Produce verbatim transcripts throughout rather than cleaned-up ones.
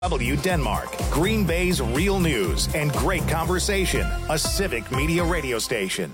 W Denmark, Green Bay's real news and great conversation, a Civic Media radio station.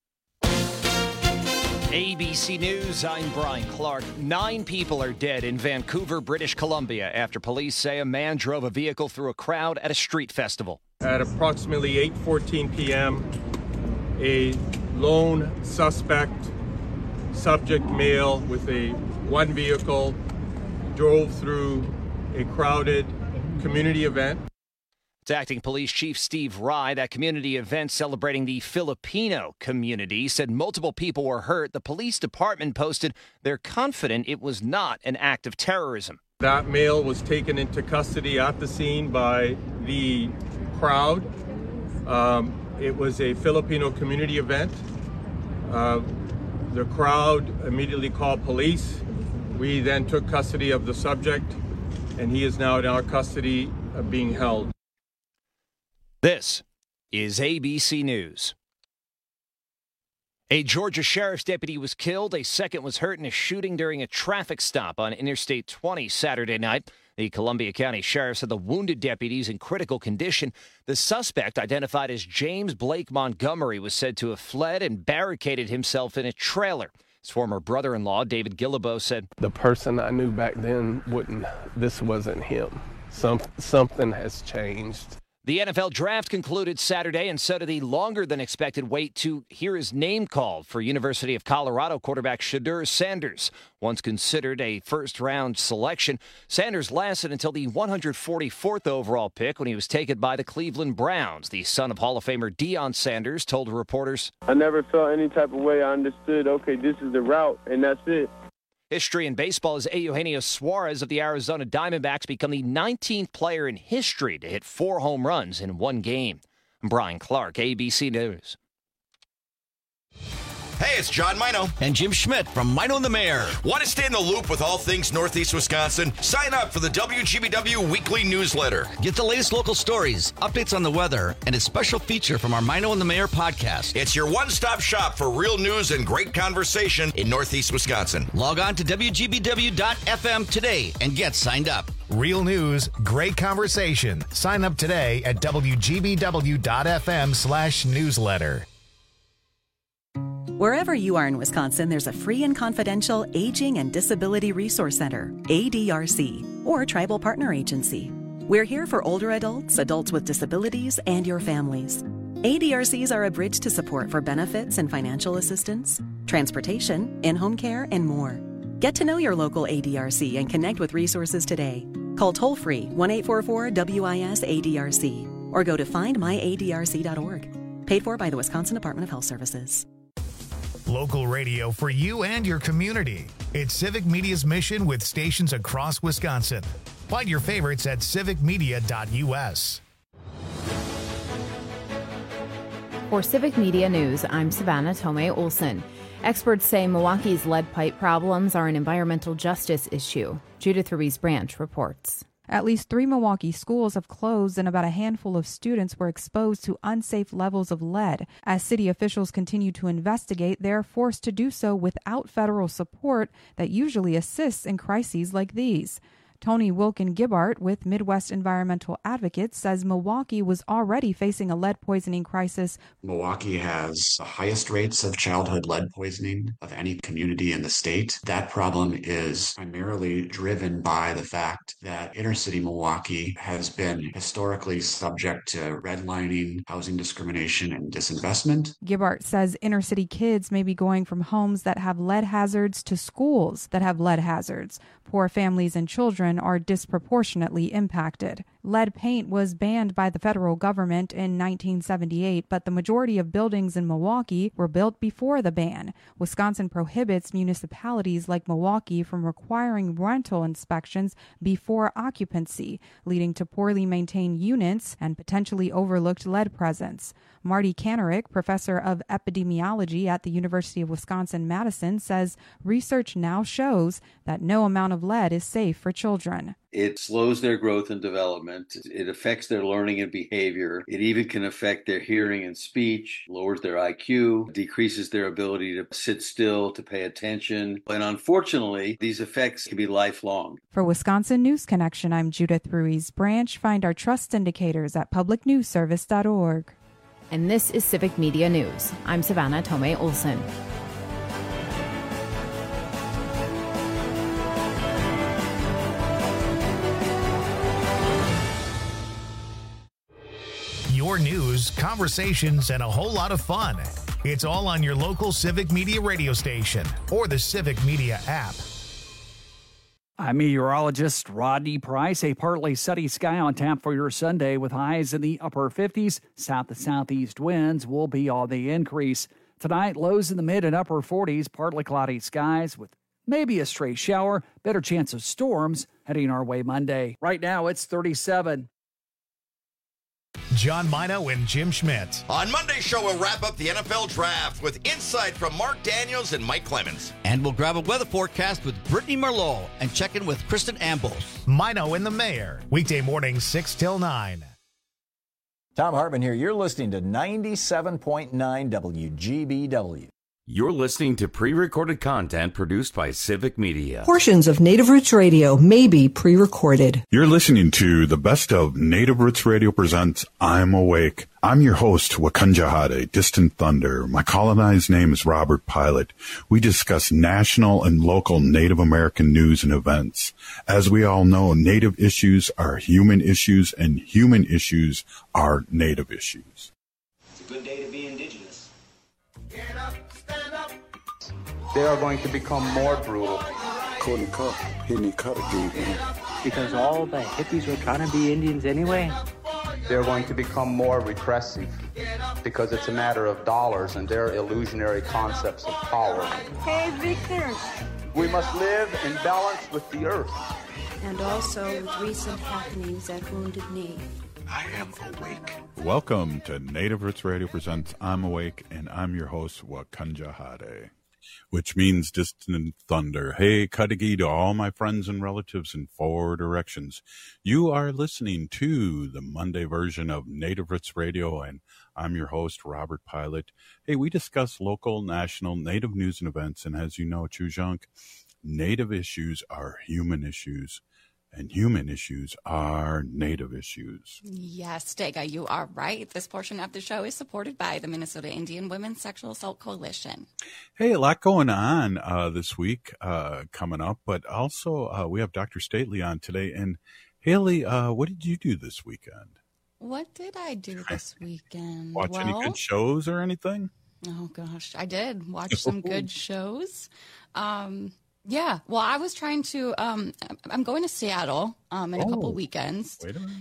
A B C News, I'm Brian Clark. Nine people are dead in Vancouver, British Columbia, after police say a man drove a vehicle through a crowd at a street festival. At approximately eight fourteen p.m., a lone suspect, subject male with a one vehicle, drove through a crowded community event. It's Acting Police Chief Steve Rye. That community event celebrating the Filipino community said multiple people were hurt. The police department posted they're confident it was not an act of terrorism. That male was taken into custody at the scene by the crowd. Um, it was a Filipino community event. Uh, the crowd immediately called police. We then took custody of the subject, and he is now in our custody uh, being held. This is A B C News. A Georgia sheriff's deputy was killed. A second was hurt in a shooting during a traffic stop on Interstate twenty Saturday night. The Columbia County Sheriff said the wounded deputy is in critical condition. The suspect, identified as James Blake Montgomery, was said to have fled and barricaded himself in a trailer. His former brother-in-law, David Guillebeau, said, "The person I knew back then wouldn't, this wasn't him. Some, something has changed." The N F L draft concluded Saturday, and so did the longer-than-expected wait to hear his name called for University of Colorado quarterback Shedeur Sanders. Once considered a first-round selection, Sanders lasted until the one hundred forty-fourth overall pick when he was taken by the Cleveland Browns. The son of Hall of Famer Deion Sanders told reporters, "I never felt any type of way. I understood, okay, this is the route, and that's it." History in baseball as Eugenio Suarez of the Arizona Diamondbacks become the nineteenth player in history to hit four home runs in one game. I'm Brian Clark, A B C News. Hey, it's John Mino. And Jim Schmidt from Mino and the Mayor. Want to stay in the loop with all things Northeast Wisconsin? Sign up for the W G B W weekly newsletter. Get the latest local stories, updates on the weather, and a special feature from our Mino and the Mayor podcast. It's your one-stop shop for real news and great conversation in Northeast Wisconsin. Log on to W G B W dot F M today and get signed up. Real news, great conversation. Sign up today at W G B W dot F M slash newsletter. Wherever you are in Wisconsin, there's a free and confidential Aging and Disability Resource Center, A D R C, or Tribal Partner Agency. We're here for older adults, adults with disabilities, and your families. A D R Cs are a bridge to support for benefits and financial assistance, transportation, in-home care, and more. Get to know your local A D R C and connect with resources today. Call toll-free one eight four four W I S A D R C or go to find my A D R C dot org. Paid for by the Wisconsin Department of Health Services. Local radio for you and your community. It's Civic Media's mission with stations across Wisconsin. Find your favorites at civic media dot U S. For Civic Media News, I'm Savannah Tomei Olson. Experts say Milwaukee's lead pipe problems are an environmental justice issue. Judith Ruiz Branch reports. At least three Milwaukee schools have closed and about a handful of students were exposed to unsafe levels of lead. As city officials continue to investigate, they are forced to do so without federal support that usually assists in crises like these. Tony Wilkin-Gibbart with Midwest Environmental Advocates says Milwaukee was already facing a lead poisoning crisis. Milwaukee has the highest rates of childhood lead poisoning of any community in the state. That problem is primarily driven by the fact that inner city Milwaukee has been historically subject to redlining, housing discrimination, and disinvestment. Gibbart says inner city kids may be going from homes that have lead hazards to schools that have lead hazards. Poor families and children are disproportionately impacted. Lead paint was banned by the federal government in nineteen seventy-eight, but the majority of buildings in Milwaukee were built before the ban. Wisconsin prohibits municipalities like Milwaukee from requiring rental inspections before occupancy, leading to poorly maintained units and potentially overlooked lead presence. Marty Kanarick, professor of epidemiology at the University of Wisconsin-Madison, says research now shows that no amount of lead is safe for children. It slows their growth and development. It affects their learning and behavior. It even can affect their hearing and speech, lowers their I Q, decreases their ability to sit still, to pay attention. And unfortunately, these effects can be lifelong. For Wisconsin News Connection, I'm Judith Ruiz Branch. Find our trust indicators at public news service dot org. And this is Civic Media News. I'm Savannah Tomei Olson. Your news, conversations, and a whole lot of fun. It's all on your local Civic Media radio station or the Civic Media app. I'm meteorologist Rodney Price. A partly sunny sky on tap for your Sunday with highs in the upper fifties. South to southeast winds will be on the increase. Tonight, lows in the mid and upper forties, partly cloudy skies with maybe a stray shower. Better chance of storms heading our way Monday. Right now, it's thirty-seven. John Mino and Jim Schmidt. On Monday's show, we'll wrap up the N F L draft with insight from Mark Daniels and Mike Clemens. And we'll grab a weather forecast with Brittany Merlot and check in with Kristen Ambos. Mino and the Mayor. Weekday mornings six till nine. Tom Hartman here. You're listening to ninety-seven point nine W G B W. You're listening to pre-recorded content produced by Civic Media. Portions of Native Roots Radio may be pre-recorded. You're listening to the best of Native Roots Radio presents I'm Awake. I'm your host, Wakunjahade, Distant Thunder. My colonized name is Robert Pilot. We discuss national and local Native American news and events. As we all know, Native issues are human issues, and human issues are Native issues. It's a good day to be indigenous. Get up. They are going to become more brutal. Couldn't cut, hitting cut again. Because all the hippies were trying to be Indians anyway. They're going to become more repressive because it's a matter of dollars and their illusionary concepts of power. Hey, Victor. We must live in balance with the earth. And also with recent happenings at Wounded Knee. I am awake. Welcome to Native Roots Radio presents I'm Awake, and I'm your host, Wakunjahade, which means distant thunder. Hey, Kadagi to all my friends and relatives in four directions. You are listening to the Monday version of Native Roots Radio, and I'm your host, Robert Pilot. Hey, we discuss local, national, Native news and events, and as you know, Chujunk, Native issues are human issues. And human issues are Native issues. Yes, Dega, you are right. This portion of the show is supported by the Minnesota Indian Women's Sexual Assault Coalition. Hey, a lot going on uh, this week uh, coming up, but also uh, we have Doctor Stately on today. And Haley, uh, what did you do this weekend? What did I do this weekend? Watch well, any good shows or anything? Oh, gosh, I did watch some good shows. Um Yeah, well, I was trying to, um, I'm going to Seattle um, in a oh, couple weekends. Wait a minute.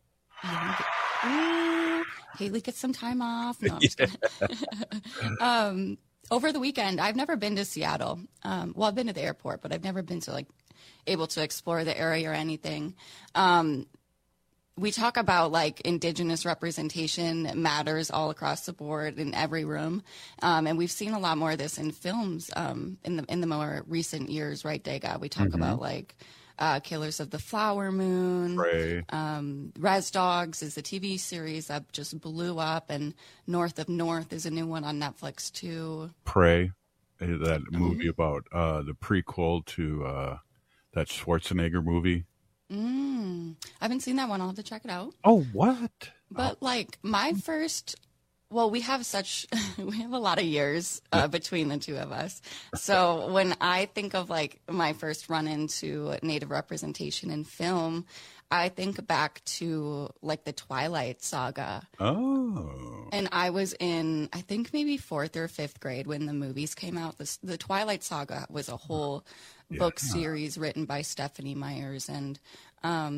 Ooh, Haley gets some time off. No, I'm just kidding. um, over the weekend, I've never been to Seattle. Um, well, I've been to the airport, but I've never been to, like, able to explore the area or anything. Um, we talk about like indigenous representation matters all across the board in every room. Um, and we've seen a lot more of this in films um, in the in the more recent years, right, Dega? We talk mm-hmm. about like uh, Killers of the Flower Moon. Prey. Um, Res Dogs is a T V series that just blew up, and North of North is a new one on Netflix too. Prey, that movie mm-hmm. about uh, the prequel to uh, that Schwarzenegger movie. Mm, I haven't seen that one. I'll have to check it out. Oh, what? But like my first, well, we have such, we have a lot of years uh, between the two of us. So when I think of like my first run into Native representation in film, I think back to like the Twilight Saga. Oh. And I was in, I think maybe fourth or fifth grade when the movies came out. This, the Twilight Saga was a whole yeah. book series written by Stephanie Myers. And um,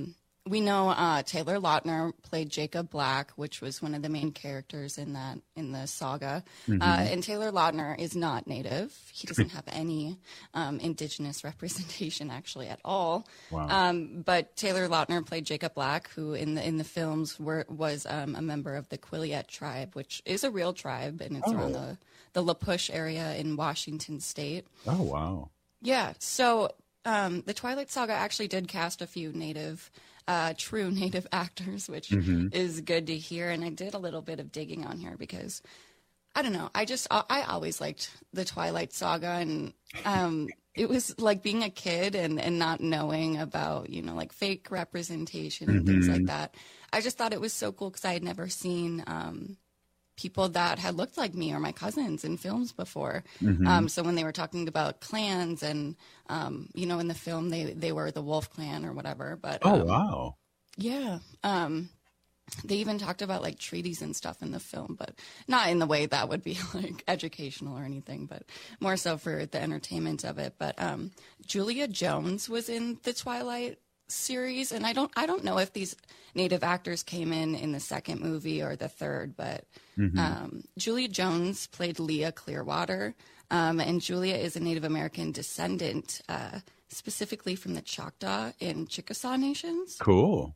we know uh, Taylor Lautner played Jacob Black, which was one of the main characters in that in the saga. Mhm. Uh, and Taylor Lautner is not Native. He doesn't have any um, Indigenous representation actually at all. Wow. Um, but Taylor Lautner played Jacob Black, who in the in the films were was um, a member of the Quileute tribe, which is a real tribe, and it's Oh. around the the La Push area in Washington State. Oh, wow. Yeah. So um, the Twilight Saga actually did cast a few Native. Uh, true Native actors, which Mhm. is good to hear. And I did a little bit of digging on here because I don't know. I just I, I always liked the Twilight Saga, and um, it was like being a kid and and not knowing about you know like fake representation and things like Mhm. that. I just thought it was so cool because I had never seen um, people that had looked like me or my cousins in films before. Mhm. Um, so when they were talking about clans and, um, you know, in the film, they, they were the Wolf Clan or whatever. But Oh, um, wow. yeah. Um, they even talked about like treaties and stuff in the film, but not in the way that would be like educational or anything, but more so for the entertainment of it. But um, Julia Jones was in the Twilight series, and I don't I don't know if these Native actors came in in the second movie or the third, but Mhm. um, Julia Jones played Leah Clearwater, um, and Julia is a Native American descendant, uh, specifically from the Choctaw and Chickasaw nations. Cool.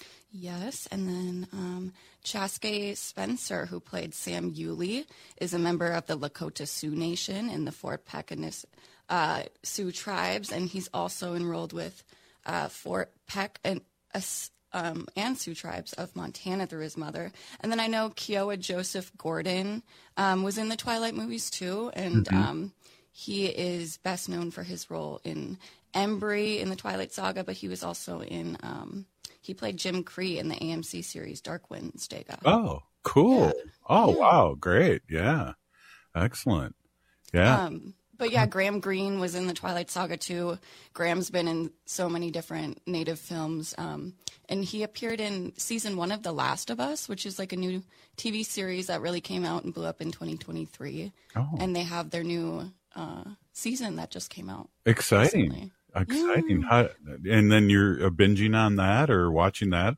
Yes, and then um, Chaske Spencer, who played Sam Yulee, is a member of the Lakota Sioux Nation in the Fort Peck and uh, Sioux tribes, and he's also enrolled with uh, Fort Peck and uh, um, and Sioux tribes of Montana through his mother. And then I know Kiowa Joseph Gordon um, was in the Twilight movies too, and Mhm. um, he is best known for his role in Embry in the Twilight Saga, but he was also in um, he played Jim Cree in the A M C series Dark Wednesday. Oh, cool. Oh, wow. Great. Yeah. Excellent. Yeah. Um, but yeah, Graham Greene was in the Twilight Saga too. Graham's been in so many different Native films. Um, and he appeared in season one of The Last of Us, which is like a new T V series that really came out and blew up in twenty twenty-three. Oh. And they have their new uh, season that just came out. Exciting. recently. Exciting. How, and then you're uh, binging on that or watching that?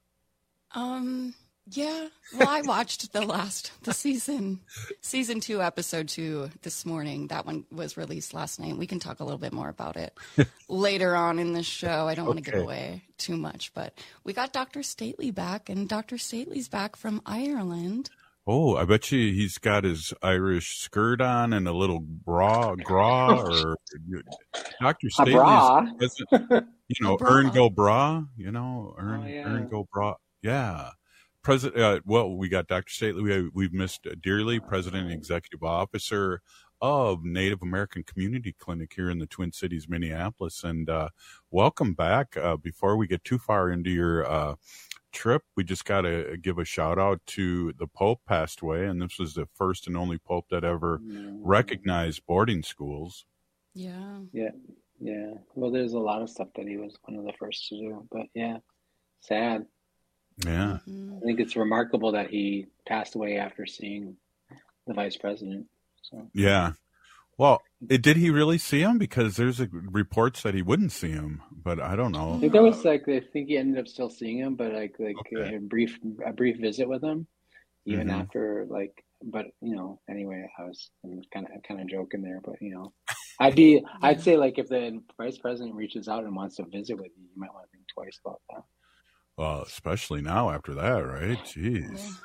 Um, yeah. Well, I watched the last, the season, season two, episode two this morning. That one was released last night. We can talk a little bit more about it later on in the show. I don't want to give Okay. away too much, but we got Doctor Stately back, and Doctor Stately's back from Ireland. Oh, I bet you he's got his Irish skirt on and a little bra, gra, or Doctor Staley's bra? doesn't, you know, A bra. earn go bra, you know, earn, Oh, yeah. earn go bra. Yeah. President, uh, well, we got Doctor Stately. We, we've missed dearly, President and Executive Officer of Native American Community Clinic here in the Twin Cities, Minneapolis. And uh, welcome back. Uh, before we get too far into your uh, trip, we just got to give a shout out to the Pope passed away, and this was the first and only Pope that ever recognized boarding schools. Yeah. Yeah. Yeah. Well, there's a lot of stuff that he was one of the first to do, but yeah, sad. Yeah. I think it's remarkable that he passed away after seeing the vice president. So Yeah. Well, it, did he really see him? Because there's a, reports that he wouldn't see him, but I don't know. I think there was like I think he ended up still seeing him, but like like a brief a brief visit with him, even Mhm. after like. But you know, anyway, I was kind of kind of joking there, but you know, I'd be I'd say like if the vice president reaches out and wants to visit with you, you might want to think twice about that. Well, especially now after that, right? Jeez.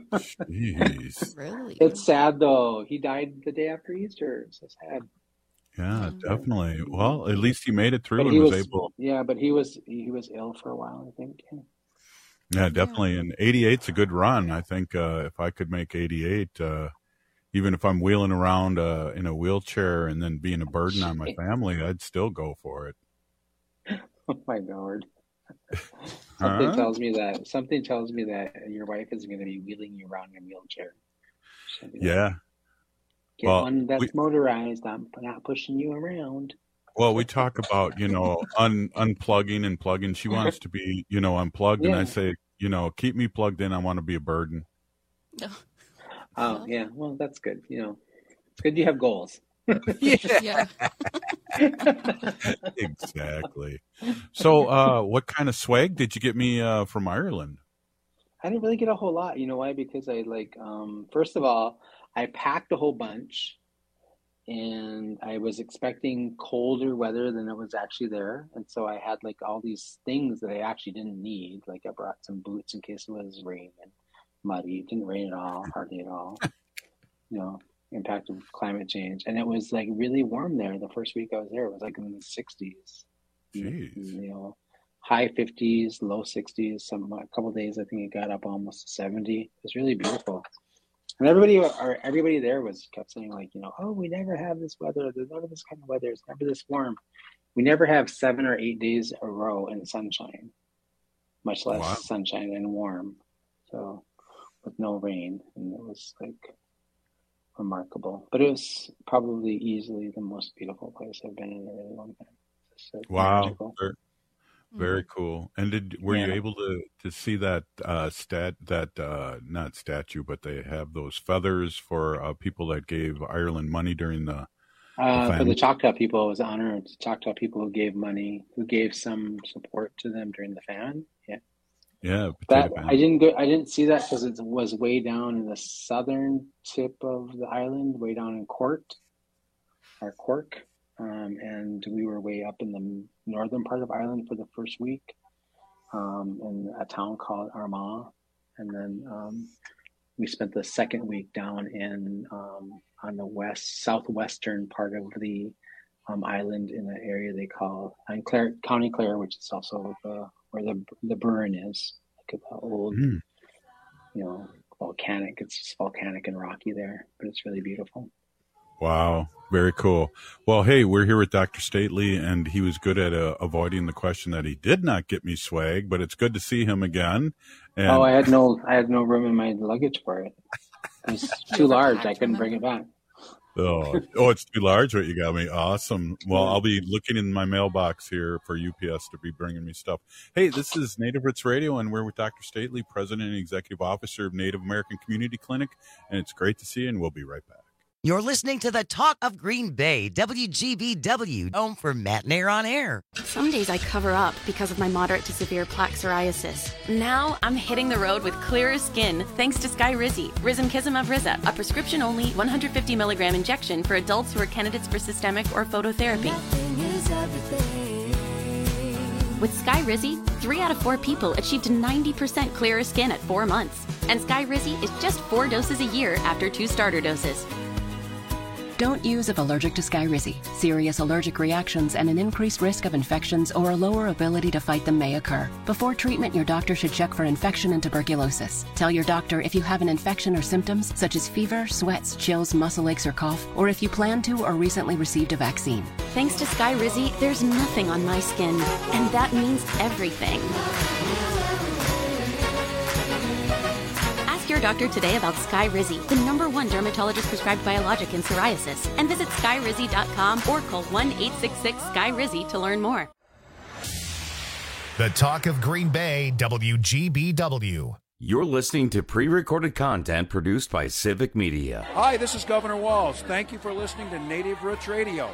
Jeez. Really? It's sad though. He died the day after Easter. It's so sad. Yeah, definitely. Well, at least he made it through But and he was, was, able. yeah, but he was he was ill for a while, I think. Yeah. Yeah, definitely. And eighty-eight's a good run. I think uh, if I could make eighty-eight, uh, even if I'm wheeling around uh, in a wheelchair and then being a burden on my family, I'd still go for it. Oh my God. Something Huh? tells me that something tells me that your wife is going to be wheeling you around in a wheelchair. She'll be like, Yeah. Get Well, one that's we- motorized. I'm not pushing you around. Well, we talk about, you know, un, unplugging and plugging. She wants to be, you know, unplugged. And I Yeah. say, you know, keep me plugged in. I want to be a burden. Oh yeah, well that's good. You know, it's good you have goals. Yeah. Exactly. So, uh, what kind of swag did you get me uh, from Ireland? I didn't really get a whole lot. You know why? Because I like, um, first of all, I packed a whole bunch, and I was expecting colder weather than it was actually there. And so I had like all these things that I actually didn't need. Like I brought some boots in case it was rain and muddy. It didn't rain at all, hardly at all. You know, impact of climate change. And it was like really warm there. The first week I was there, it was like in the sixties. Jeez. You know, high fifties, low sixties. Some a couple of days I think it got up almost to seventy. It was really beautiful. And everybody, or everybody there was kept saying like, you know, oh, we never have this weather. There's never this kind of weather. It's never this warm. We never have seven or eight days a row in sunshine, much less Wow. sunshine and warm. So with no rain, and it was like remarkable. But it was probably easily the most beautiful place I've been in a really long time. It's so Wow. magical. Very, very cool. And did were you Yeah. able to to see that uh, stat that uh, not statue, but they have those feathers for uh, people that gave Ireland money during the, the Uh, for the famine? Choctaw people, it was honored. Choctaw people who gave money, who gave some support to them during the famine. Yeah, Yeah, that potato I famine. didn't go. I didn't see that because it was way down in the southern tip of the island, way down in Cork, or Cork, um, and we were way up in the northern part of Ireland for the first week, um, in a town called Armagh, and then um, we spent the second week down in um, on the west southwestern part of the um, island in an area they call in Clare, County Clare, which is also the, where the the burn is, like the old, Mm. you know, volcanic. It's just volcanic and rocky there, but it's really beautiful. Wow, very cool. Well, hey, we're here with Doctor Stately, and he was good at uh, avoiding the question that he did not get me swag, but it's good to see him again. And Oh, I had no I had no room in my luggage for it. It was too large. I couldn't bring it back. oh, oh, it's too large what you got me. Awesome. Well, I'll be looking in my mailbox here for U P S to be bringing me stuff. Hey, this is Native Roots Radio, and we're with Doctor Stately, President and Executive Officer of Native American Community Clinic, and it's great to see you, and we'll be right back. You're listening to the Talk of Green Bay, W G B W, home for Matt and Air on Air. Some days I cover up because of my moderate to severe plaque psoriasis. Now I'm hitting the road with clearer skin thanks to Skyrizi, Risankizumab Riza, a prescription-only one hundred fifty milligram injection for adults who are candidates for systemic or phototherapy. With Skyrizi, three out of four people achieved ninety percent clearer skin at four months. And Skyrizi is just four doses a year after two starter doses. Don't use if allergic to Skyrizi. Serious allergic reactions and an increased risk of infections or a lower ability to fight them may occur. Before treatment, your doctor should check for infection and tuberculosis. Tell your doctor if you have an infection or symptoms such as fever, sweats, chills, muscle aches, or cough, or if you plan to or recently received a vaccine. Thanks to Skyrizi, there's nothing on my skin, and that means everything. Ask your doctor today about Skyrizi, the number one dermatologist prescribed biologic in psoriasis, and visit skyrizi dot com or call one eight six six Skyrizi to learn more. The Talk of Green Bay, W G B W. You're listening to pre-recorded content produced by Civic Media. Hi, this is Governor Walz. Thank you for listening to Native Roots Radio.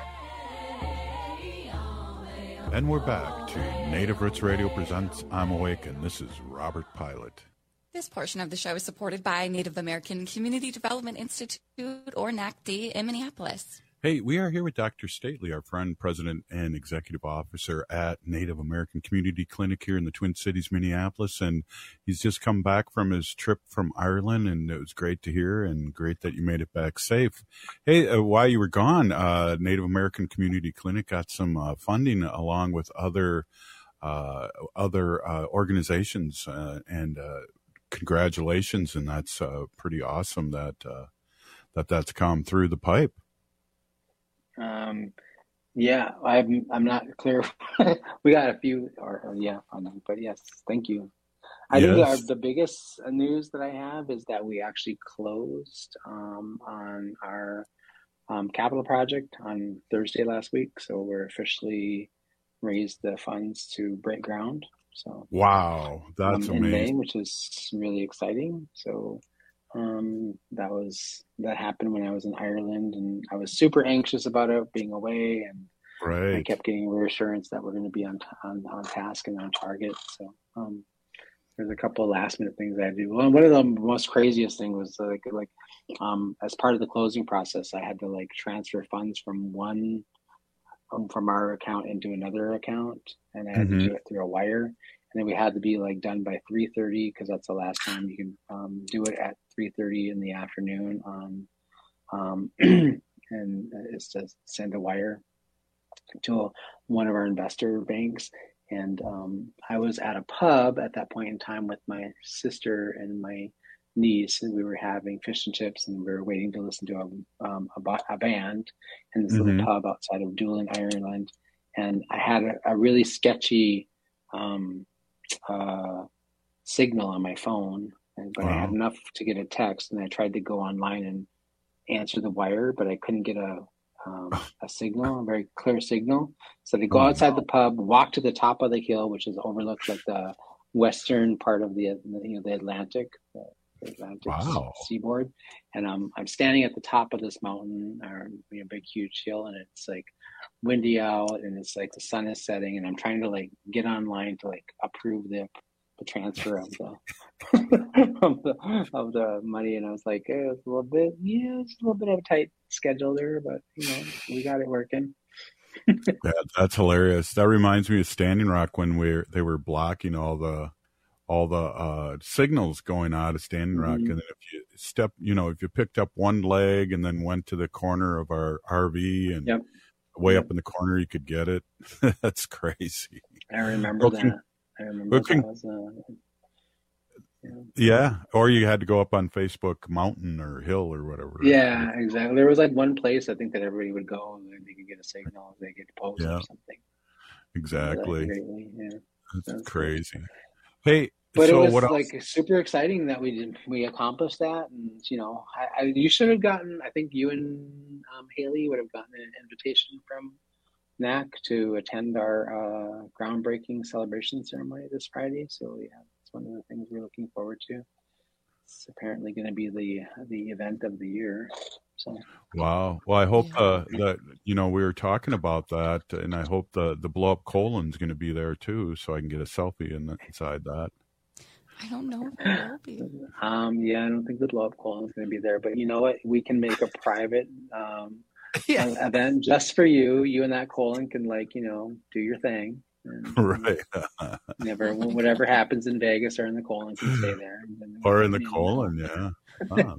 And we're back to Native Roots Radio presents I'm Awake, and this is Robert Pilot. This portion of the show is supported by Native American Community Development Institute, or N A C D, in Minneapolis. Hey, we are here with Doctor Stately, our friend, president, and executive officer at Native American Community Clinic here in the Twin Cities, Minneapolis. And he's just come back from his trip from Ireland, and it was great to hear and great that you made it back safe. Hey, uh, while you were gone, uh, Native American Community Clinic got some uh, funding along with other uh, other uh, organizations, uh, and uh, congratulations. And that's uh, pretty awesome that uh, that that's come through the pipe. Um, yeah, I'm I'm not clear. We got a few, or, or yeah, funding, but yes, thank you. I Yes. think our, the biggest news that I have is that we actually closed um, on our um, capital project on Thursday last week. So we're officially raised the funds to break ground. So Wow, that's um, in May, amazing. which is really exciting. So Um, that was that happened when I was in Ireland, and I was super anxious about it being away, and right. I kept getting reassurance that we're going to be on, on on task and on target. So um, there's a couple of last minute things I had to do. Well, one of the most craziest thing was like like um, as part of the closing process, I had to like transfer funds from one um, from our account into another account, and I had Mhm. to do it through a wire. And then we had to be like done by three thirty because that's the last time you can um, do it at three thirty in the afternoon. On um, and it's to send a wire to one of our investor banks. And um, I was at a pub at that point in time with my sister and my niece, and we were having fish and chips, and we were waiting to listen to a um, a, ba- a band in this Mhm. little pub outside of Doolin, Ireland. And I had a, a really sketchy um, uh, signal on my phone, and, but I had Wow. enough to get a text, and I tried to go online and answer the wire, but I couldn't get a um, a signal, a very clear signal. So they go Oh, outside no. the pub, walk to the top of the hill, which is overlooks like the western part of the you know the Atlantic, the, the Atlantic Wow. seaboard, and um, I'm standing at the top of this mountain, or you know, big huge hill, and it's like windy out, and it's like the sun is setting, and I'm trying to like get online to like approve the the transfer of the of the of the money, and I was like, eh, it's a little bit, yeah, it's a little bit of a tight schedule there, but you know, we got it working. Yeah, that's hilarious. That reminds me of Standing Rock when we they were blocking all the all the uh, signals going out of Standing Rock, Mhm. and then if you step, you know, if you picked up one leg and then went to the corner of our R V and Yep. way Yep. up in the corner, you could get it. That's crazy. I remember Looking- that. I remember looking- that was uh, Yeah, or you had to go up on Facebook Mountain or Hill or whatever. yeah, exactly. There was like one place I think that everybody would go and then they could get a signal if they get posed Yeah. or something. Exactly. Greatly, yeah. That's That's crazy. Hey, But so it was what else? like super exciting that we did we accomplished that, and you know, I, I you should have gotten. I think you and um, Haley would have gotten an invitation from N A C to attend our uh, groundbreaking celebration ceremony this Friday. So yeah, it's one of the things we're looking forward to. It's apparently going to be the the event of the year. So Wow. Well, I hope uh, that, you know, we were talking about that, and I hope the, the blow up colon's going to be there too, so I can get a selfie in the, inside that. I don't know if it will be. um, yeah, I don't think the blow up colon is going to be there, but you know what? We can make a private um, event just for you. You and that colon can like you know do your thing. And Right. never whatever happens in Vegas or in the colon can stay there. Or in the colon, yeah. Oh,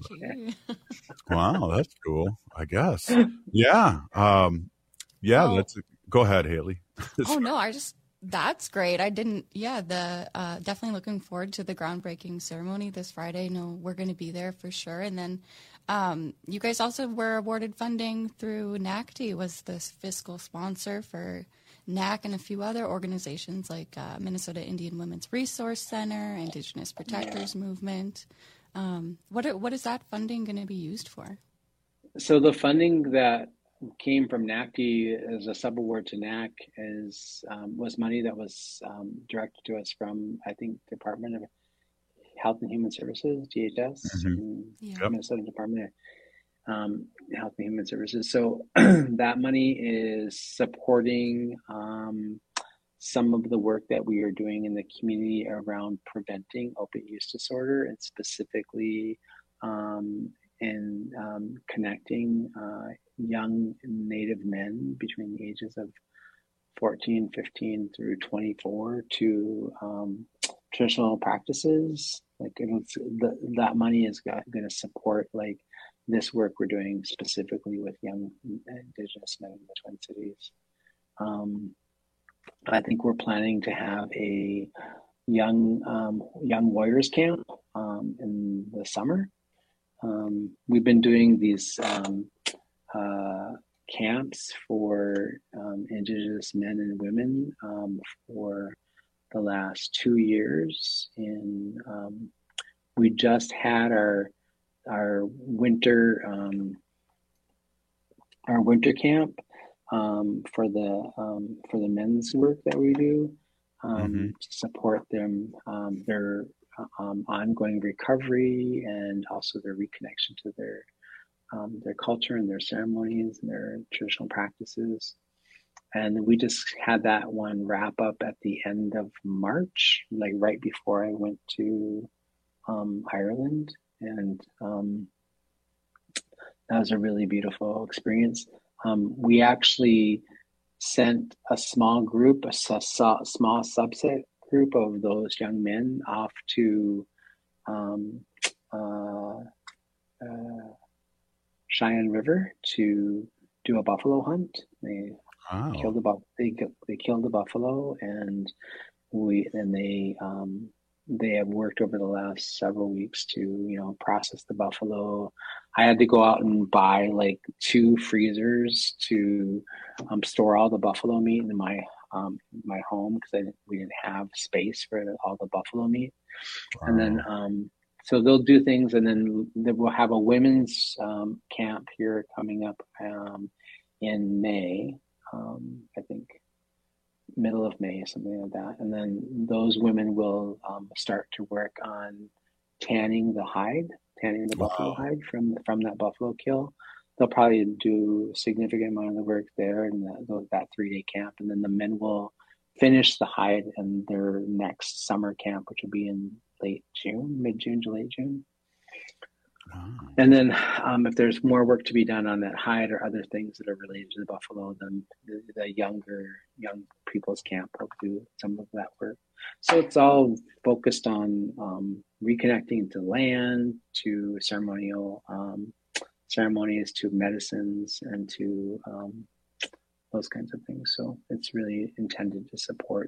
wow, that's cool, I guess. Yeah. Um, yeah, Well- that's go ahead, Haley. Oh no, I just that's great. I didn't. Yeah, the uh, definitely looking forward to the groundbreaking ceremony this Friday. No, we're going to be there for sure. And then um, you guys also were awarded funding through N A C T, was the fiscal sponsor for N A C and a few other organizations like uh, Minnesota Indian Women's Resource Center, Indigenous Protectors Movement. Um, what are, what is that funding going to be used for? So the funding that came from N A C T as a subaward to N A C is um, was money that was um, directed to us from I think Department of Health and Human Services, D H S, Mhm. and Yep. Minnesota Department of um, Health and Human Services. So that money is supporting um, some of the work that we are doing in the community around preventing opiate use disorder, and specifically um, in um, connecting uh, young Native men between the ages of fourteen, fifteen through twenty-four to um, traditional practices. Like it's, the, that money is going to support like this work we're doing specifically with young Indigenous men in the Twin Cities. Um, I think we're planning to have a young um, young warriors camp um, in the summer. Um, we've been doing these um, uh, camps for um, Indigenous men and women um, for the last two years. And um, we just had our our winter um, our winter camp um, for the um, for the men's work that we do um, Mhm. to support them um, their um, ongoing recovery and also their reconnection to their um, their culture and their ceremonies and their traditional practices. And we just had that one wrap up at the end of March, like right before I went to um, Ireland. And um, that was a really beautiful experience. Um, we actually sent a small group, a, a, a small subset group of those young men off to um, uh, uh, Cheyenne River to do a buffalo hunt. They wow. killed about they they killed a buffalo, and we and they um, they have worked over the last several weeks to you know process the buffalo. I had to go out and buy like two freezers to um, store all the buffalo meat in my um, my home because I we didn't have space for all the buffalo meat, wow. and then. Um, So they'll do things, and then we'll have a women's um, camp here coming up um, in May, um, I think middle of May, something like that. And then those women will um, start to work on tanning the hide, tanning the wow. buffalo hide from from that buffalo kill. They'll probably do a significant amount of the work there in that, that three-day camp, and then the men will finish the hide in their next summer camp, which will be in late June, mid-June to late June. Wow. And then um, if there's more work to be done on that hide or other things that are related to the buffalo, then the, the younger young people's camp will do some of that work. So it's all focused on um, reconnecting to land, to ceremonial um, ceremonies, to medicines, and to um, those kinds of things. So it's really intended to support,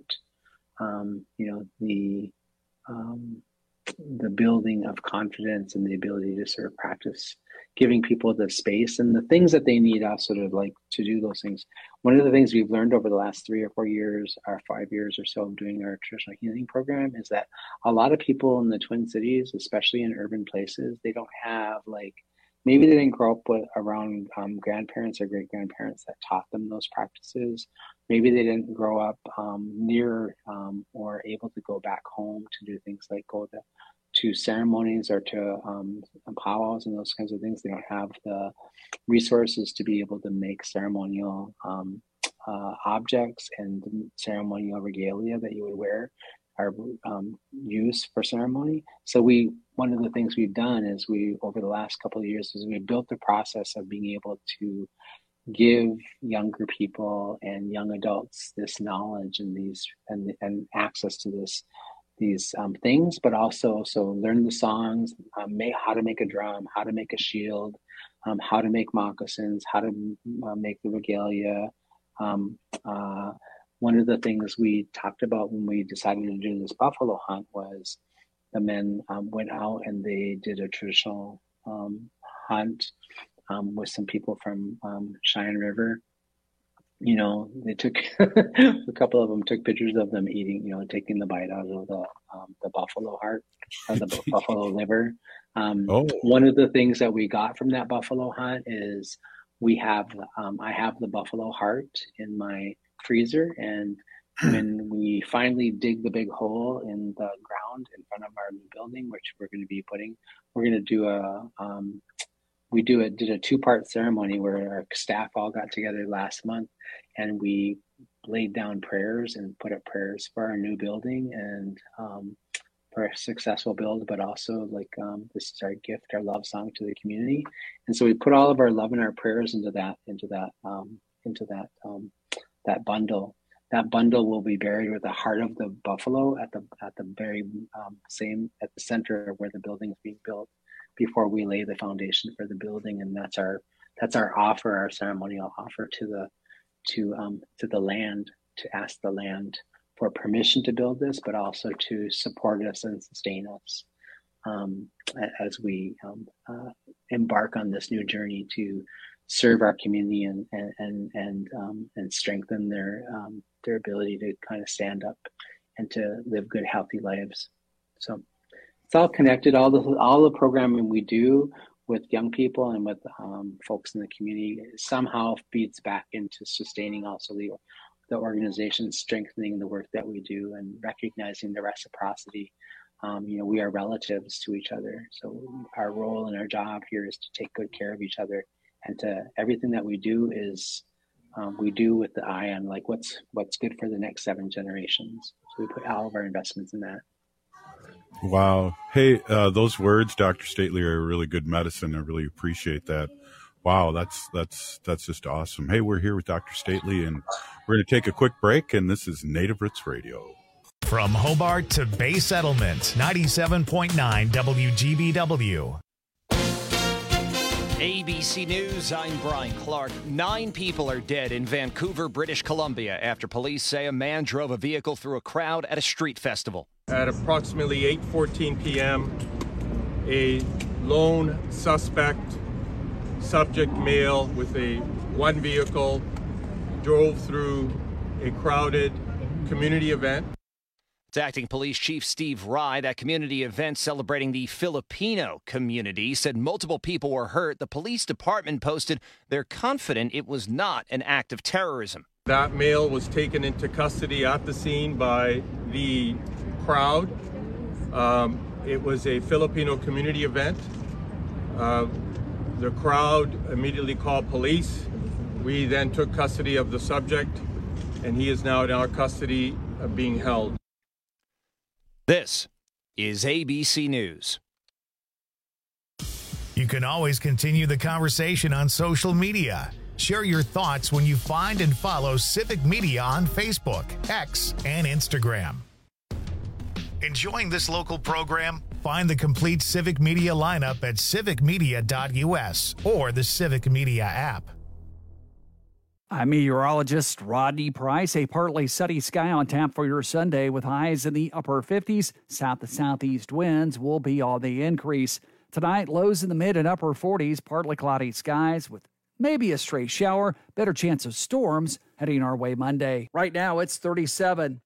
um, you know, the Um, the building of confidence and the ability to sort of practice giving people the space and the things that they need also to like to do those things. One of the things we've learned over the last three or four years or five years or so of doing our traditional healing program is that a lot of people in the Twin Cities, especially in urban places, they don't have like, maybe they didn't grow up with around um, grandparents or great grandparents that taught them those practices. Maybe they didn't grow up um, near um, or able to go back home to do things like go to, to ceremonies or to um, powwows and those kinds of things. They don't have the resources to be able to make ceremonial um, uh, objects and ceremonial regalia that you would wear are um, used for ceremony. So we, one of the things we've done is we, over the last couple of years, is we built the process of being able to give younger people and young adults this knowledge and these and and access to this these um, things, but also so learn the songs, um, make, how to make a drum, how to make a shield, um, how to make moccasins, how to uh, make the regalia. Um, uh, one of the things we talked about when we decided to do this buffalo hunt was the men um, went out and they did a traditional um, hunt Um, with some people from um, Cheyenne River. You know, they took a couple of them took pictures of them eating, you know, taking the bite out of the um, the buffalo heart or the buffalo liver. Um, oh. One of the things that we got from that buffalo hunt is we have um, I have the buffalo heart in my freezer, and when we finally dig the big hole in the ground in front of our new building, which we're going to be putting, we're going to do a um, We do a, did a two-part ceremony where our staff all got together last month and we laid down prayers and put up prayers for our new building and um, for a successful build, but also like um, this is our gift, our love song to the community. And so we put all of our love and our prayers into that, into that, um, into that, um, that bundle. That bundle will be buried with the heart of the buffalo at the at the very um, same at the center of where the building is being built, before we lay the foundation for the building. And that's our that's our offer, our ceremonial offer to the to um to the land, to ask the land for permission to build this, but also to support us and sustain us um, as we um, uh, embark on this new journey to serve our community and and and and, um, and strengthen their um, their ability to kind of stand up and to live good, healthy lives. So. It's all connected. All the all the programming we do with young people and with um, folks in the community somehow feeds back into sustaining also the the organization, strengthening the work that we do, and recognizing the reciprocity Um, you know, we are relatives to each other. So our role and our job here is to take good care of each other, and to everything that we do is um, we do with the eye on like what's what's good for the next seven generations. So we put all of our investments in that. Wow. Hey, uh, those words, Doctor Stately, are really good medicine. I really appreciate that. Wow, that's that's that's just awesome. Hey, we're here with Doctor Stately, and we're going to take a quick break, and this is Native Roots Radio. From Hobart to Bay Settlement, ninety-seven point nine W G B W. A B C News, I'm Brian Clark. Nine people are dead in Vancouver, British Columbia, after police say a man drove a vehicle through a crowd at a street festival. At approximately eight fourteen p.m., a lone suspect, subject male with a one vehicle, drove through a crowded community event. It's Acting Police Chief Steve Rye. That community event celebrating the Filipino community said multiple people were hurt. The police department posted they're confident it was not an act of terrorism. That male was taken into custody at the scene by the crowd. Um, it was a Filipino community event. Uh, the crowd immediately called police. We then took custody of the subject, and he is now in our custody uh, being held. This is A B C News. You can always continue the conversation on social media. Share your thoughts when you find and follow Civic Media on Facebook, X, and Instagram. Enjoying this local program? Find the complete Civic Media lineup at civic media dot U S or the Civic Media app. I'm meteorologist Rodney Price. A partly sunny sky on tap for your Sunday with highs in the upper fifties. South to southeast winds will be on the increase. Tonight, lows in the mid and upper forties, partly cloudy skies with maybe a stray shower. Better chance of storms heading our way Monday. Right now, it's thirty-seven.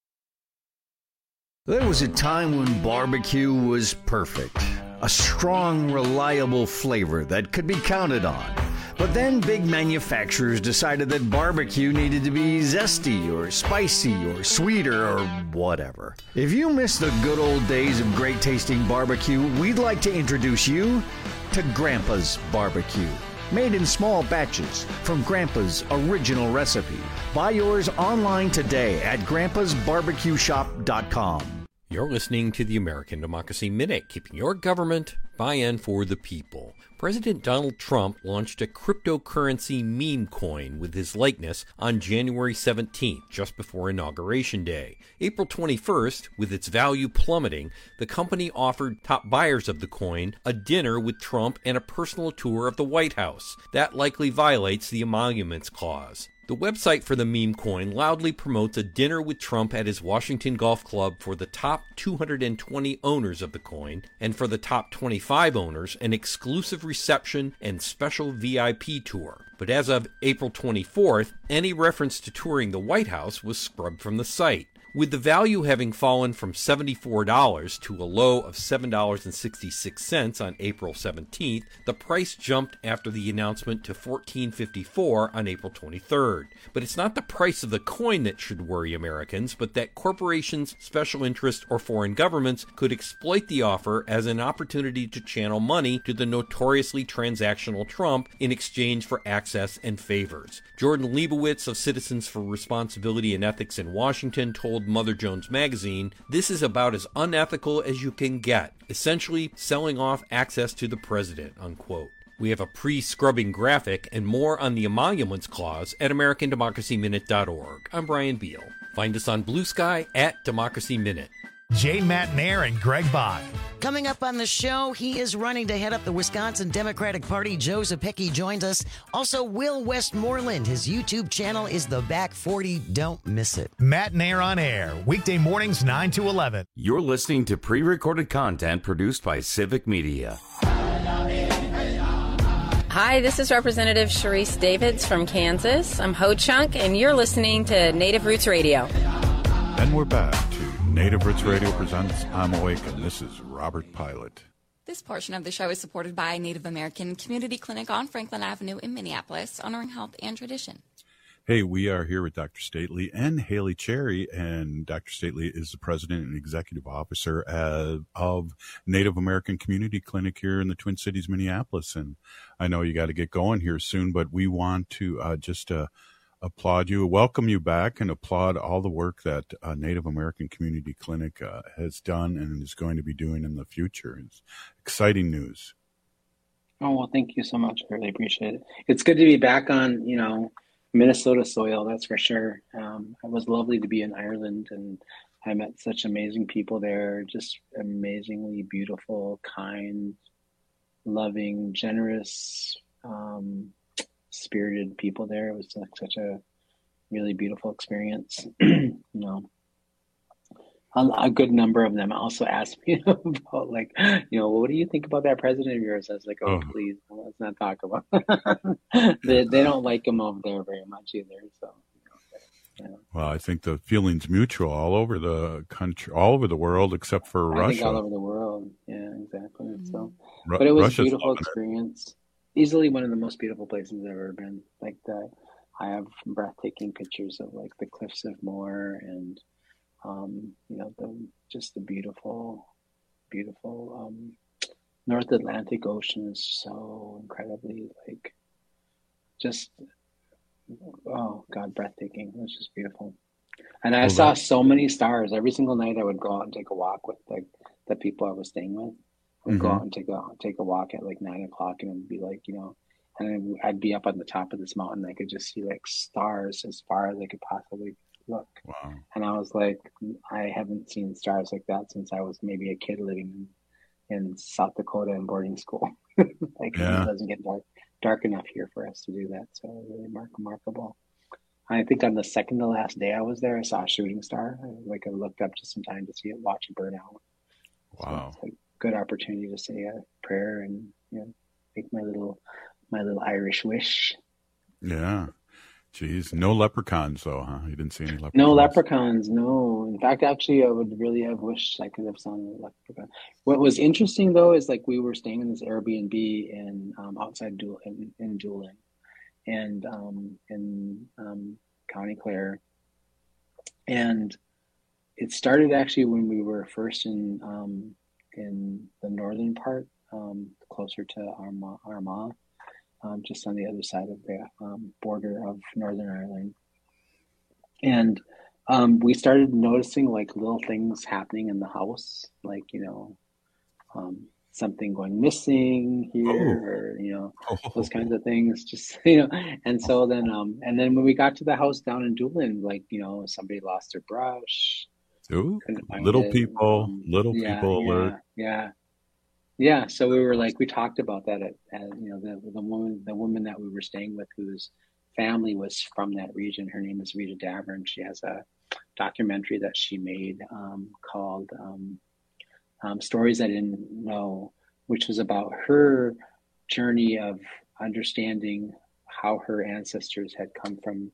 There was a time when barbecue was perfect. A strong, reliable flavor that could be counted on. But then big manufacturers decided that barbecue needed to be zesty or spicy or sweeter or whatever. If you miss the good old days of great tasting barbecue, we'd like to introduce you to Grandpa's Barbecue. Made in small batches from Grandpa's original recipe. Buy yours online today at grandpas barbecue shop dot com. You're listening to the American Democracy Minute, keeping your government by and for the people. President Donald Trump launched a cryptocurrency meme coin with his likeness on January seventeenth, just before Inauguration Day. April twenty-first, with its value plummeting, the company offered top buyers of the coin a dinner with Trump and a personal tour of the White House. That likely violates the Emoluments Clause. The website for the meme coin loudly promotes a dinner with Trump at his Washington Golf Club for the top two hundred twenty owners of the coin, and for the top twenty-five owners, an exclusive reception and special V I P tour. But as of April twenty-fourth, any reference to touring the White House was scrubbed from the site. With the value having fallen from seventy-four dollars to a low of seven dollars and sixty-six cents on April seventeenth, the price jumped after the announcement to fourteen fifty-four on April twenty-third. But it's not the price of the coin that should worry Americans, but that corporations, special interests, or foreign governments could exploit the offer as an opportunity to channel money to the notoriously transactional Trump in exchange for access and favors. Jordan Leibowitz of Citizens for Responsibility and Ethics in Washington told Mother Jones Magazine, "This is about as unethical as you can get, essentially selling off access to the president," unquote. We have a pre-scrubbing graphic and more on the Emoluments Clause at american democracy minute dot org. I'm Brian Beal. Find us on Blue Sky at Democracy Minute. Jay Matnair and Greg Bach. Coming up on the show, he is running to head up the Wisconsin Democratic Party. Joe Zepecki joins us. Also, Will Westmoreland. His YouTube channel is The Back forty. Don't miss it. Matnair on air, weekday mornings nine to eleven. You're listening to pre-recorded content produced by Civic Media. Hi, this is Representative Sharice Davids from Kansas. I'm Ho Chunk, and you're listening to Native Roots Radio. Then we're back to Native Roots Radio presents I'm Awake, and this is Robert Pilot. This portion of the show is supported by Native American Community Clinic on Franklin Avenue in Minneapolis, honoring health and tradition. Hey, we are here with Doctor Stately and Haley Cherry, and Doctor Stately is the president and executive officer of, of Native American Community Clinic here in the Twin Cities, Minneapolis. And I know you got to get going here soon, but we want to uh, just uh, applaud you, welcome you back, and applaud all the work that uh, Native American Community Clinic uh, has done and is going to be doing in the future. It's exciting news. Oh, well, thank you so much. I really appreciate it. It's good to be back on, you know, Minnesota soil, that's for sure. Um, it was lovely to be in Ireland, and I met such amazing people there, just amazingly beautiful, kind, loving, generous, um, spirited people there. It was like such a really beautiful experience. You know, a, a good number of them also asked me about, like, you know, well, what do you think about that president of yours? I was like, oh, oh. please, let's not talk about it. they, they don't like him over there very much either. So, you know, well, I think the feeling's mutual all over the country, all over the world, except for I Russia. think all over the world. Yeah, exactly. So, Ru- but it was Russia's a beautiful loving it. experience. Easily one of the most beautiful places I've ever been. Like the, I have breathtaking pictures of like the cliffs of Moher and, um, you know, the just the beautiful, beautiful um, North Atlantic Ocean is so incredibly like, just oh God, breathtaking. It was just beautiful. And I Well, saw that- so many stars. Every single night I would go out and take a walk with like the people I was staying with. I would go Mhm. out and take a take a walk at like nine o'clock, and it would be like, you know, and I'd be up on the top of this mountain. I could just see like stars as far as I could possibly look. Wow. And I was like, I haven't seen stars like that since I was maybe a kid living in, in South Dakota in boarding school. Like Yeah. it doesn't get dark dark enough here for us to do that. So it was really mar- remarkable. I think on the second to last day I was there, I saw a shooting star. I, like I looked up just in time to see it, watch it burn out. Wow. So it's a good opportunity to say a prayer and, you know, make my little my little Irish wish. Yeah. Jeez. No leprechauns, though, huh? You didn't see any leprechauns? No leprechauns, no. In fact, actually, I would really have wished I could have seen a leprechaun. What was interesting, though, is like we were staying in this Airbnb in um, outside Dool- in, in Doolin, and um, in um, County Clare, and it started actually when we were first in um, in the northern part, um, closer to Armagh. Armagh. Um, just on the other side of the um, border of Northern Ireland. And um, we started noticing like little things happening in the house, like, you know, um, something going missing here, Oh. or, you know, Oh. those kinds of things, just, you know. And so then, um, and then when we got to the house down in Doolin, like, you know, somebody lost their brush. Ooh, Couldn't find little it. people, Um, little yeah, people yeah, alert. yeah. Yeah, so we were like, we talked about that at, at you know, the the woman the woman that we were staying with, whose family was from that region. Her name is Rita Davern. She has a documentary that she made um, called um, um, Stories I Didn't Know, which was about her journey of understanding how her ancestors had come from,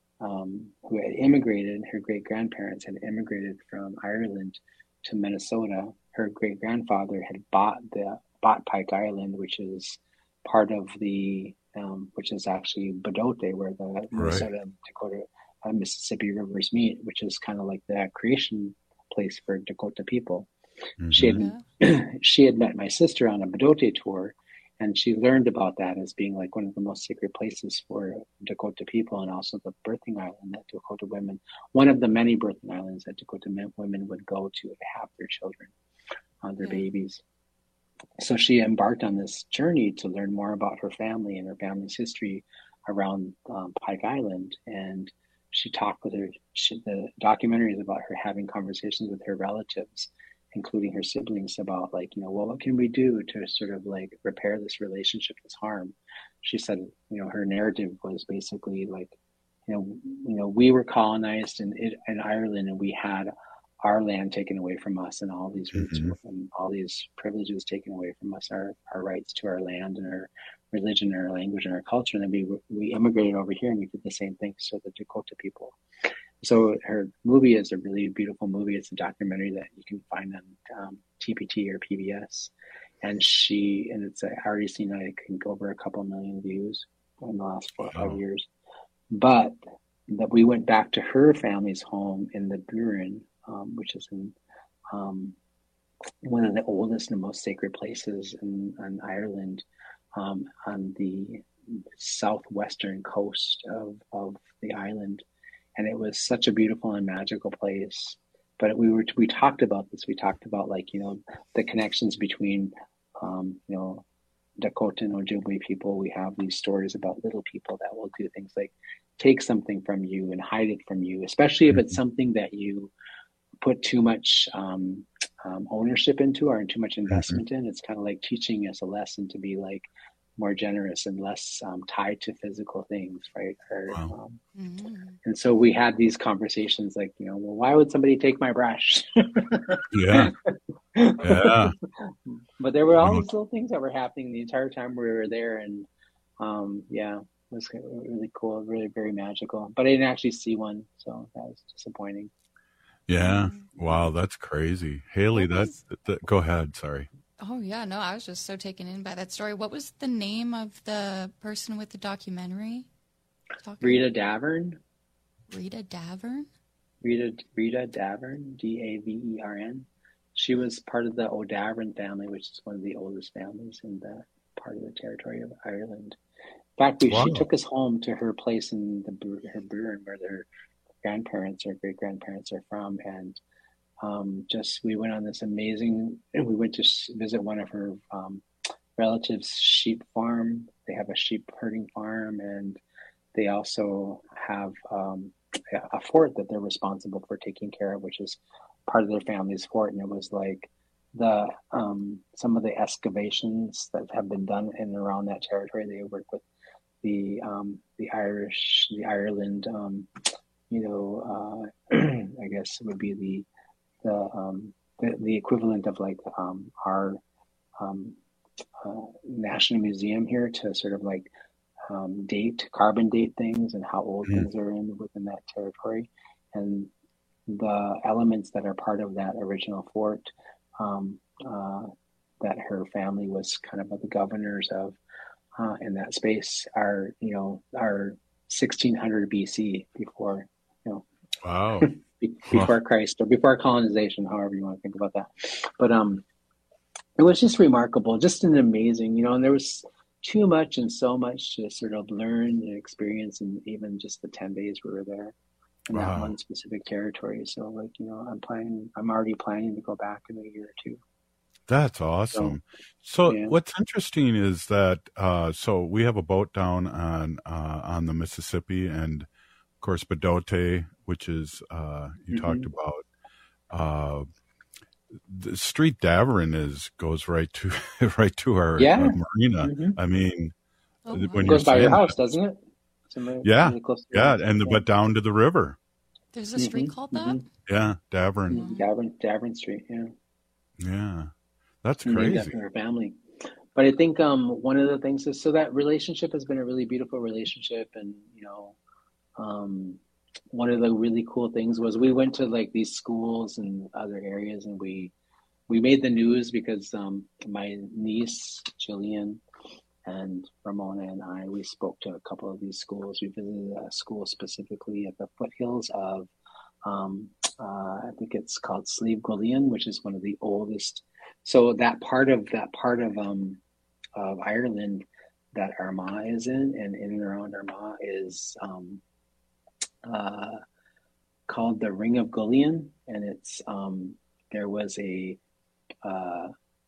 um, who had immigrated, her great grandparents had immigrated from Ireland to Minnesota. Her great grandfather had bought the bought Pike Island, which is part of the um, which is actually Bedote, where the Minnesota and Dakota uh, Mississippi rivers meet, which is kind of like the creation place for Dakota people. Mm-hmm. She had she had met my sister on a Bedote tour, and she learned about that as being like one of the most sacred places for Dakota people, and also the birthing island that Dakota women, one of the many birthing islands that Dakota men, women would go to to have their children, uh, their Yeah. babies. So she embarked on this journey to learn more about her family and her family's history around um, Pike Island. And she talked with her, she, the documentary is about her having conversations with her relatives, including her siblings, about like, you know, well, what can we do to sort of like repair this relationship that's harmed? She said, you know, her narrative was basically like, you know, you know, we were colonized in in Ireland, and we had our land taken away from us, and all these roots Mhm. and all these privileges taken away from us, our our rights to our land and our religion and our language and our culture. And then we we immigrated over here, and we did the same thing to the Dakota people. So her movie is a really beautiful movie. It's a documentary that you can find on um, T P T or P B S. And she, and it's I already seen, I think, over a couple million views in the last four or five Wow. years. But that we went back to her family's home in the Burin, um, which is in um, one of the oldest and most sacred places in, in Ireland, um, on the southwestern coast of, of the island. And it was such a beautiful and magical place. But we were we talked about this. We talked about, like, you know, the connections between, um, you know, Dakota and Ojibwe people. We have these stories about little people that will do things like take something from you and hide it from you, especially if it's something that you put too much um, um, ownership into or too much investment mm-hmm. in. It's kind of like teaching us a lesson to be like more generous and less um, tied to physical things, right? Or, wow. um, mm-hmm. And so we had these conversations like, you know, well, why would somebody take my brush? yeah. Yeah. But there were all these little things that were happening the entire time we were there. And um, yeah, it was really cool, really very magical. But I didn't actually see one, so that was disappointing. Yeah. Wow, that's crazy. Haley, that's, that, go ahead, sorry. Oh, yeah, no, I was just so taken in by that story. What was the name of the person with the documentary? Rita Davern. Rita Davern? Rita Rita Davern, D A V E R N. She was part of the O'Davern family, which is one of the oldest families in the part of the territory of Ireland. In fact, we, wow. she took us home to her place in the her Burin, where their grandparents or great-grandparents are from, and Um, just we went on this amazing, we went to visit one of her um, relatives' sheep farm. They have a sheep herding farm, and they also have um, a fort that they're responsible for taking care of, which is part of their family's fort. And it was like the um, some of the excavations that have been done in and around that territory. They work with the um, the Irish, the Ireland, um, you know, uh, I guess it would be the The, um, the the equivalent of like um, our um, uh, National Museum here to sort of like um, date, carbon date things and how old mm. things are in within that territory, and the elements that are part of that original fort um, uh, that her family was kind of the governors of uh, in that space are, you know, are sixteen hundred B C before, you know. Wow. Before Christ or before colonization, however you want to think about that. But um, it was just remarkable, just an amazing, you know, and there was too much and so much to sort of learn and experience, and even just the ten days we were there in wow. that one specific territory. So like, you know, I'm planning, I'm already planning to go back in a year or two. That's awesome. So, so yeah. What's interesting is that, uh, so we have a boat down on, uh, on the Mississippi, and of course, Bedote, which is, uh, you mm-hmm. talked about, uh, the Street Davern is, goes right to, right to our, yeah. our marina. Mm-hmm. I mean, oh, when it goes by your house, that, doesn't it? Somewhere yeah. Really close to yeah. And, the, but down to the river. There's a street mm-hmm. called that? Mm-hmm. Yeah. Davern. Mm-hmm. Davern, Davern Street. Yeah. Yeah. That's crazy. After her family. But I think, um, one of the things is, so that relationship has been a really beautiful relationship. And, you know, um, one of the really cool things was we went to like these schools and other areas, and we we made the news because um, my niece Jillian and Ramona and I, we spoke to a couple of these schools. We visited a school specifically at the foothills of um, uh, I think it's called Slieve Gullion, which is one of the oldest. So that part of that part of um, of Ireland that Armagh is in, and in and around Armagh is um, uh, called the Ring of Gullion, and it's um, there was a uh,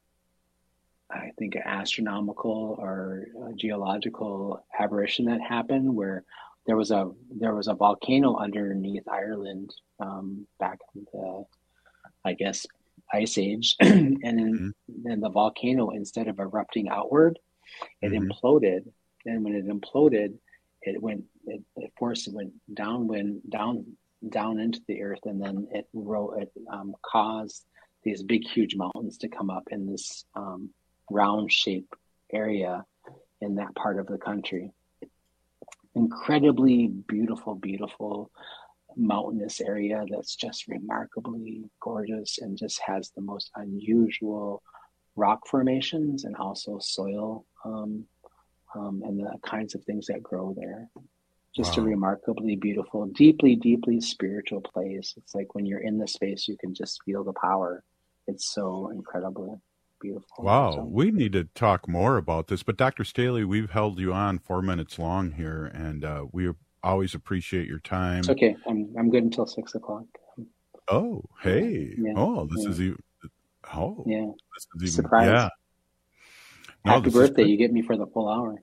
I think an astronomical or a geological aberration that happened where there was a there was a volcano underneath Ireland um, back in the, I guess, Ice Age, and then, mm-hmm. then the volcano, instead of erupting outward, it mm-hmm. imploded. And when it imploded, it went it, it forced it went downwind down down into the earth, and then it wrote it um, caused these big huge mountains to come up in this um, round shaped area in that part of the country. Incredibly beautiful, beautiful mountainous area that's just remarkably gorgeous and just has the most unusual rock formations and also soil um, um, and the kinds of things that grow there. Just Wow. a remarkably beautiful, deeply, deeply spiritual place. It's like when you're in the space, you can just feel the power. It's so incredibly beautiful. Wow, So, we need to talk more about this. But Doctor Staley, we've held you on four minutes long here, and uh, we always appreciate your time. it's okay. I'm I'm good until six o'clock. Oh, hey. Yeah, Oh, this yeah. is even. Oh, Yeah. this is even. Surprise. Yeah. No, Happy this is birthday. good. You get me for the full hour.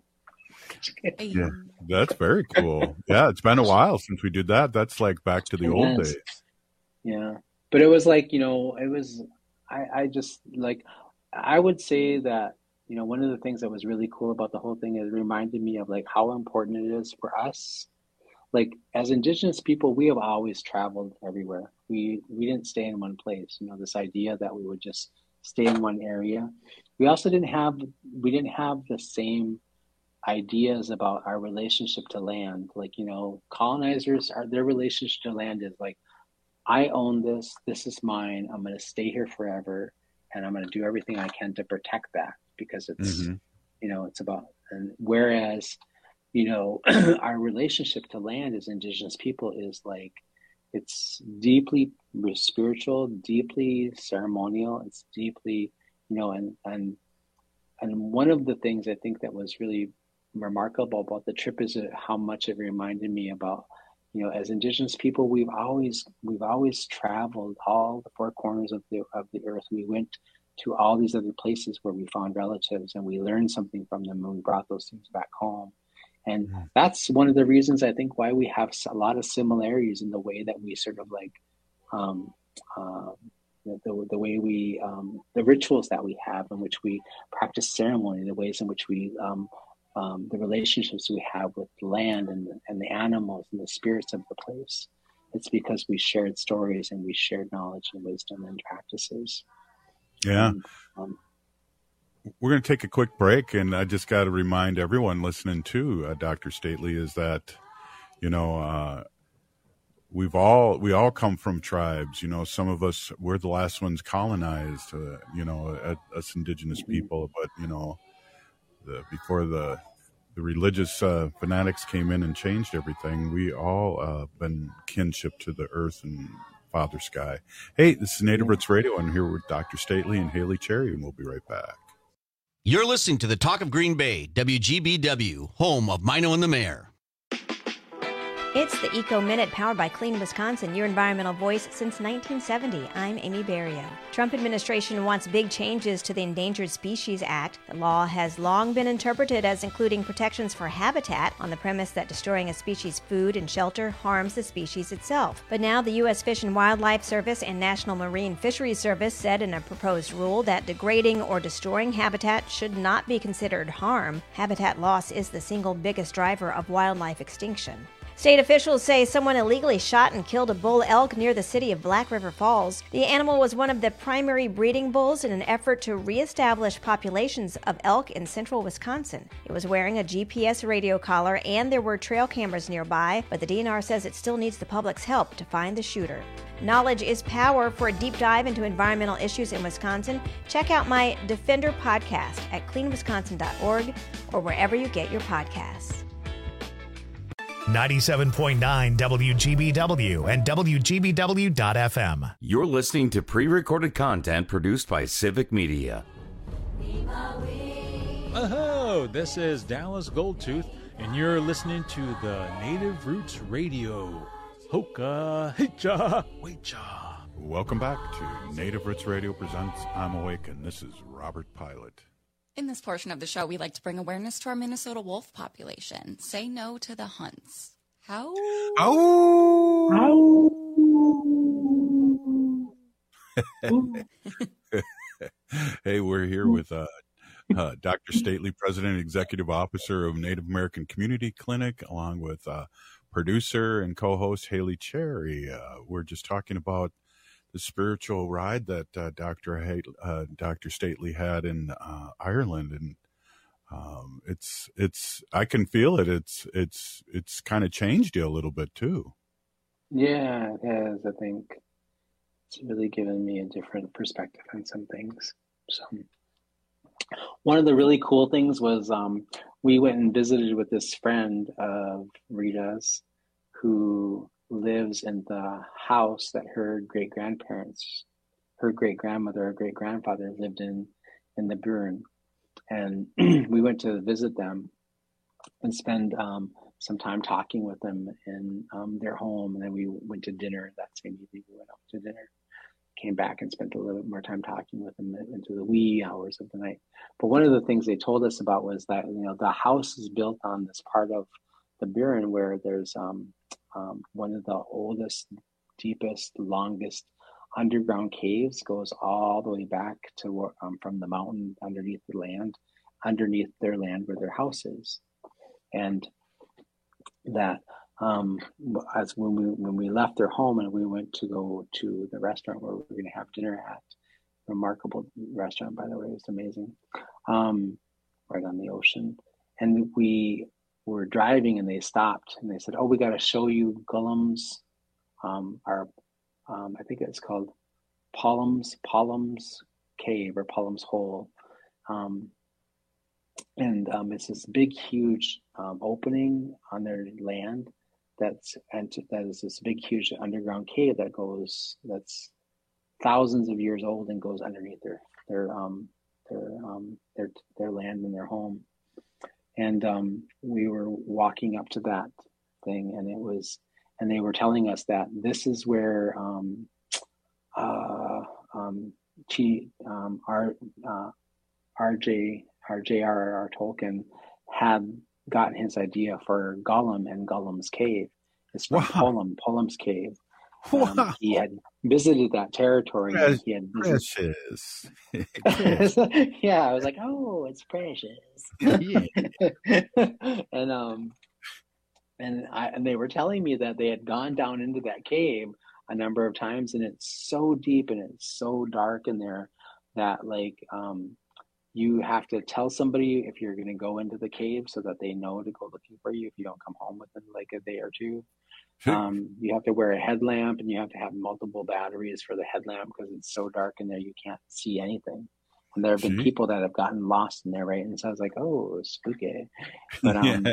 Yeah, that's very cool. Yeah, it's been a while since we did that. That's like back to the It old has. days. Yeah. But it was like, you know, it was, I, I just like, I would say that, you know, one of the things that was really cool about the whole thing is it reminded me of like how important it is for us. Like as Indigenous people, we have always traveled everywhere. We, we didn't stay in one place, you know, this idea that we would just stay in one area. We also didn't have, we didn't have the same ideas about our relationship to land. Like, you know, colonizers, are their relationship to land is like, I own this, this is mine, I'm going to stay here forever, and I'm going to do everything I can to protect that because it's, Mm-hmm. you know, it's about, and whereas, you know, our relationship to land as Indigenous people is like, it's deeply spiritual, deeply ceremonial, it's deeply, you know, and, and, and one of the things I think that was really remarkable about the trip is how much it reminded me about, you know, as Indigenous people, we've always we've always traveled all the four corners of the of the earth. We went to all these other places where we found relatives and we learned something from them and we brought those things back home. And Mm-hmm. that's one of the reasons I think why we have a lot of similarities in the way that we sort of like um, uh, the, the, the way we um, the rituals that we have in which we practice ceremony, the ways in which we um, Um, the relationships we have with the land and the, and the animals and the spirits of the place. It's because we shared stories and we shared knowledge and wisdom and practices. Yeah. And, um, We're going to take a quick break, and I just got to remind everyone listening to uh, Doctor Stately is that, you know, uh, we've all we all come from tribes. You know, some of us we're the last ones colonized. Uh, you know, uh, us Indigenous mm-hmm. people, but you know, the before the the religious uh, fanatics came in and changed everything, we all uh, been kinship to the earth and Father Sky. Hey, this is Native Roots Radio. I'm here with Doctor Stately and Haley Cherry, and we'll be right back. You're listening to the Talk of Green Bay, W G B W, home of Mino and the Mayor. It's the Eco Minute powered by Clean Wisconsin, your environmental voice since nineteen seventy. I'm Amy Barrio. Trump administration wants big changes to the Endangered Species Act. The law has long been interpreted as including protections for habitat on the premise that destroying a species' food and shelter harms the species itself. But now the U S Fish and Wildlife Service and National Marine Fisheries Service said in a proposed rule that degrading or destroying habitat should not be considered harm. Habitat loss is the single biggest driver of wildlife extinction. State officials say someone illegally shot and killed a bull elk near the city of Black River Falls. The animal was one of the primary breeding bulls in an effort to reestablish populations of elk in central Wisconsin. It was wearing a G P S radio collar and there were trail cameras nearby, but the D N R says it still needs the public's help to find the shooter. Knowledge is power. For a deep dive into environmental issues in Wisconsin, check out my Defender podcast at clean wisconsin dot org or wherever you get your podcasts. ninety-seven point nine W G B W and W G B W dot F M. You're listening to pre-recorded content produced by Civic Media. Oh, this is Dallas Goldtooth, and you're listening to the Native Roots Radio. Hoka, hicha, wecha. Welcome back to Native Roots Radio presents I'm Awake, and this is Robert Pilot. In this portion of the show, we like to bring awareness to our Minnesota wolf population. Say no to the hunts. How? Oh! Hey, we're here with uh, uh, Doctor Stately, President and Executive Officer of Native American Community Clinic, along with uh, producer and co-host Haley Cherry. Uh, we're just talking about the spiritual ride that uh, Doctor Hay- uh, Doctor Stately had in uh, Ireland, and um, it's it's I can feel it. It's it's it's kind of changed you a little bit too. Yeah, it has. I think it's really given me a different perspective on some things. So one of the really cool things was um, we went and visited with this friend of Rita's who lives in the house that her great grandparents, her great grandmother, or great grandfather lived in in the Buren. And we went to visit them and spend um, some time talking with them in um, their home. And then we went to dinner that same evening. We went out to dinner, came back and spent a little bit more time talking with them into the wee hours of the night. But one of the things they told us about was that, you know, the house is built on this part of the Buren where there's um, um, one of the oldest, deepest, longest underground caves, goes all the way back to um, from the mountain underneath the land, underneath their land where their house is. And that um, as when we when we left their home and we went to go to the restaurant where we were going to have dinner at, remarkable restaurant, by the way, it's amazing, um, right on the ocean. And we were driving and they stopped and they said, "Oh, we got to show you Gollum's, um, our, um, I think it's called Pollum's, Pollum's Cave or Pollum's Hole." Um, and um, it's this big, huge um, opening on their land that's, and that is this big, huge underground cave that goes, that's thousands of years old and goes underneath their, their, um, their, um, their, their land and their home. And um, we were walking up to that thing, and it was, and they were telling us that this is where um, uh, um, T, um, R, uh, R J, R J R R Tolkien had gotten his idea for Gollum and Gollum's Cave. It's from wow. Pollum, Pollum's Cave. Um, wow. He had visited that territory. Precious. And he had visited... precious. Yeah, I was like, oh, it's precious. and um, and I and they were telling me that they had gone down into that cave a number of times, and it's so deep and it's so dark in there that like um, you have to tell somebody if you're going to go into the cave so that they know to go looking for you if you don't come home within like a day or two. Um, you have to wear a headlamp, and you have to have multiple batteries for the headlamp because it's so dark in there you can't see anything. And there have been people that have gotten lost in there, right? And so I was like, oh, spooky. But um,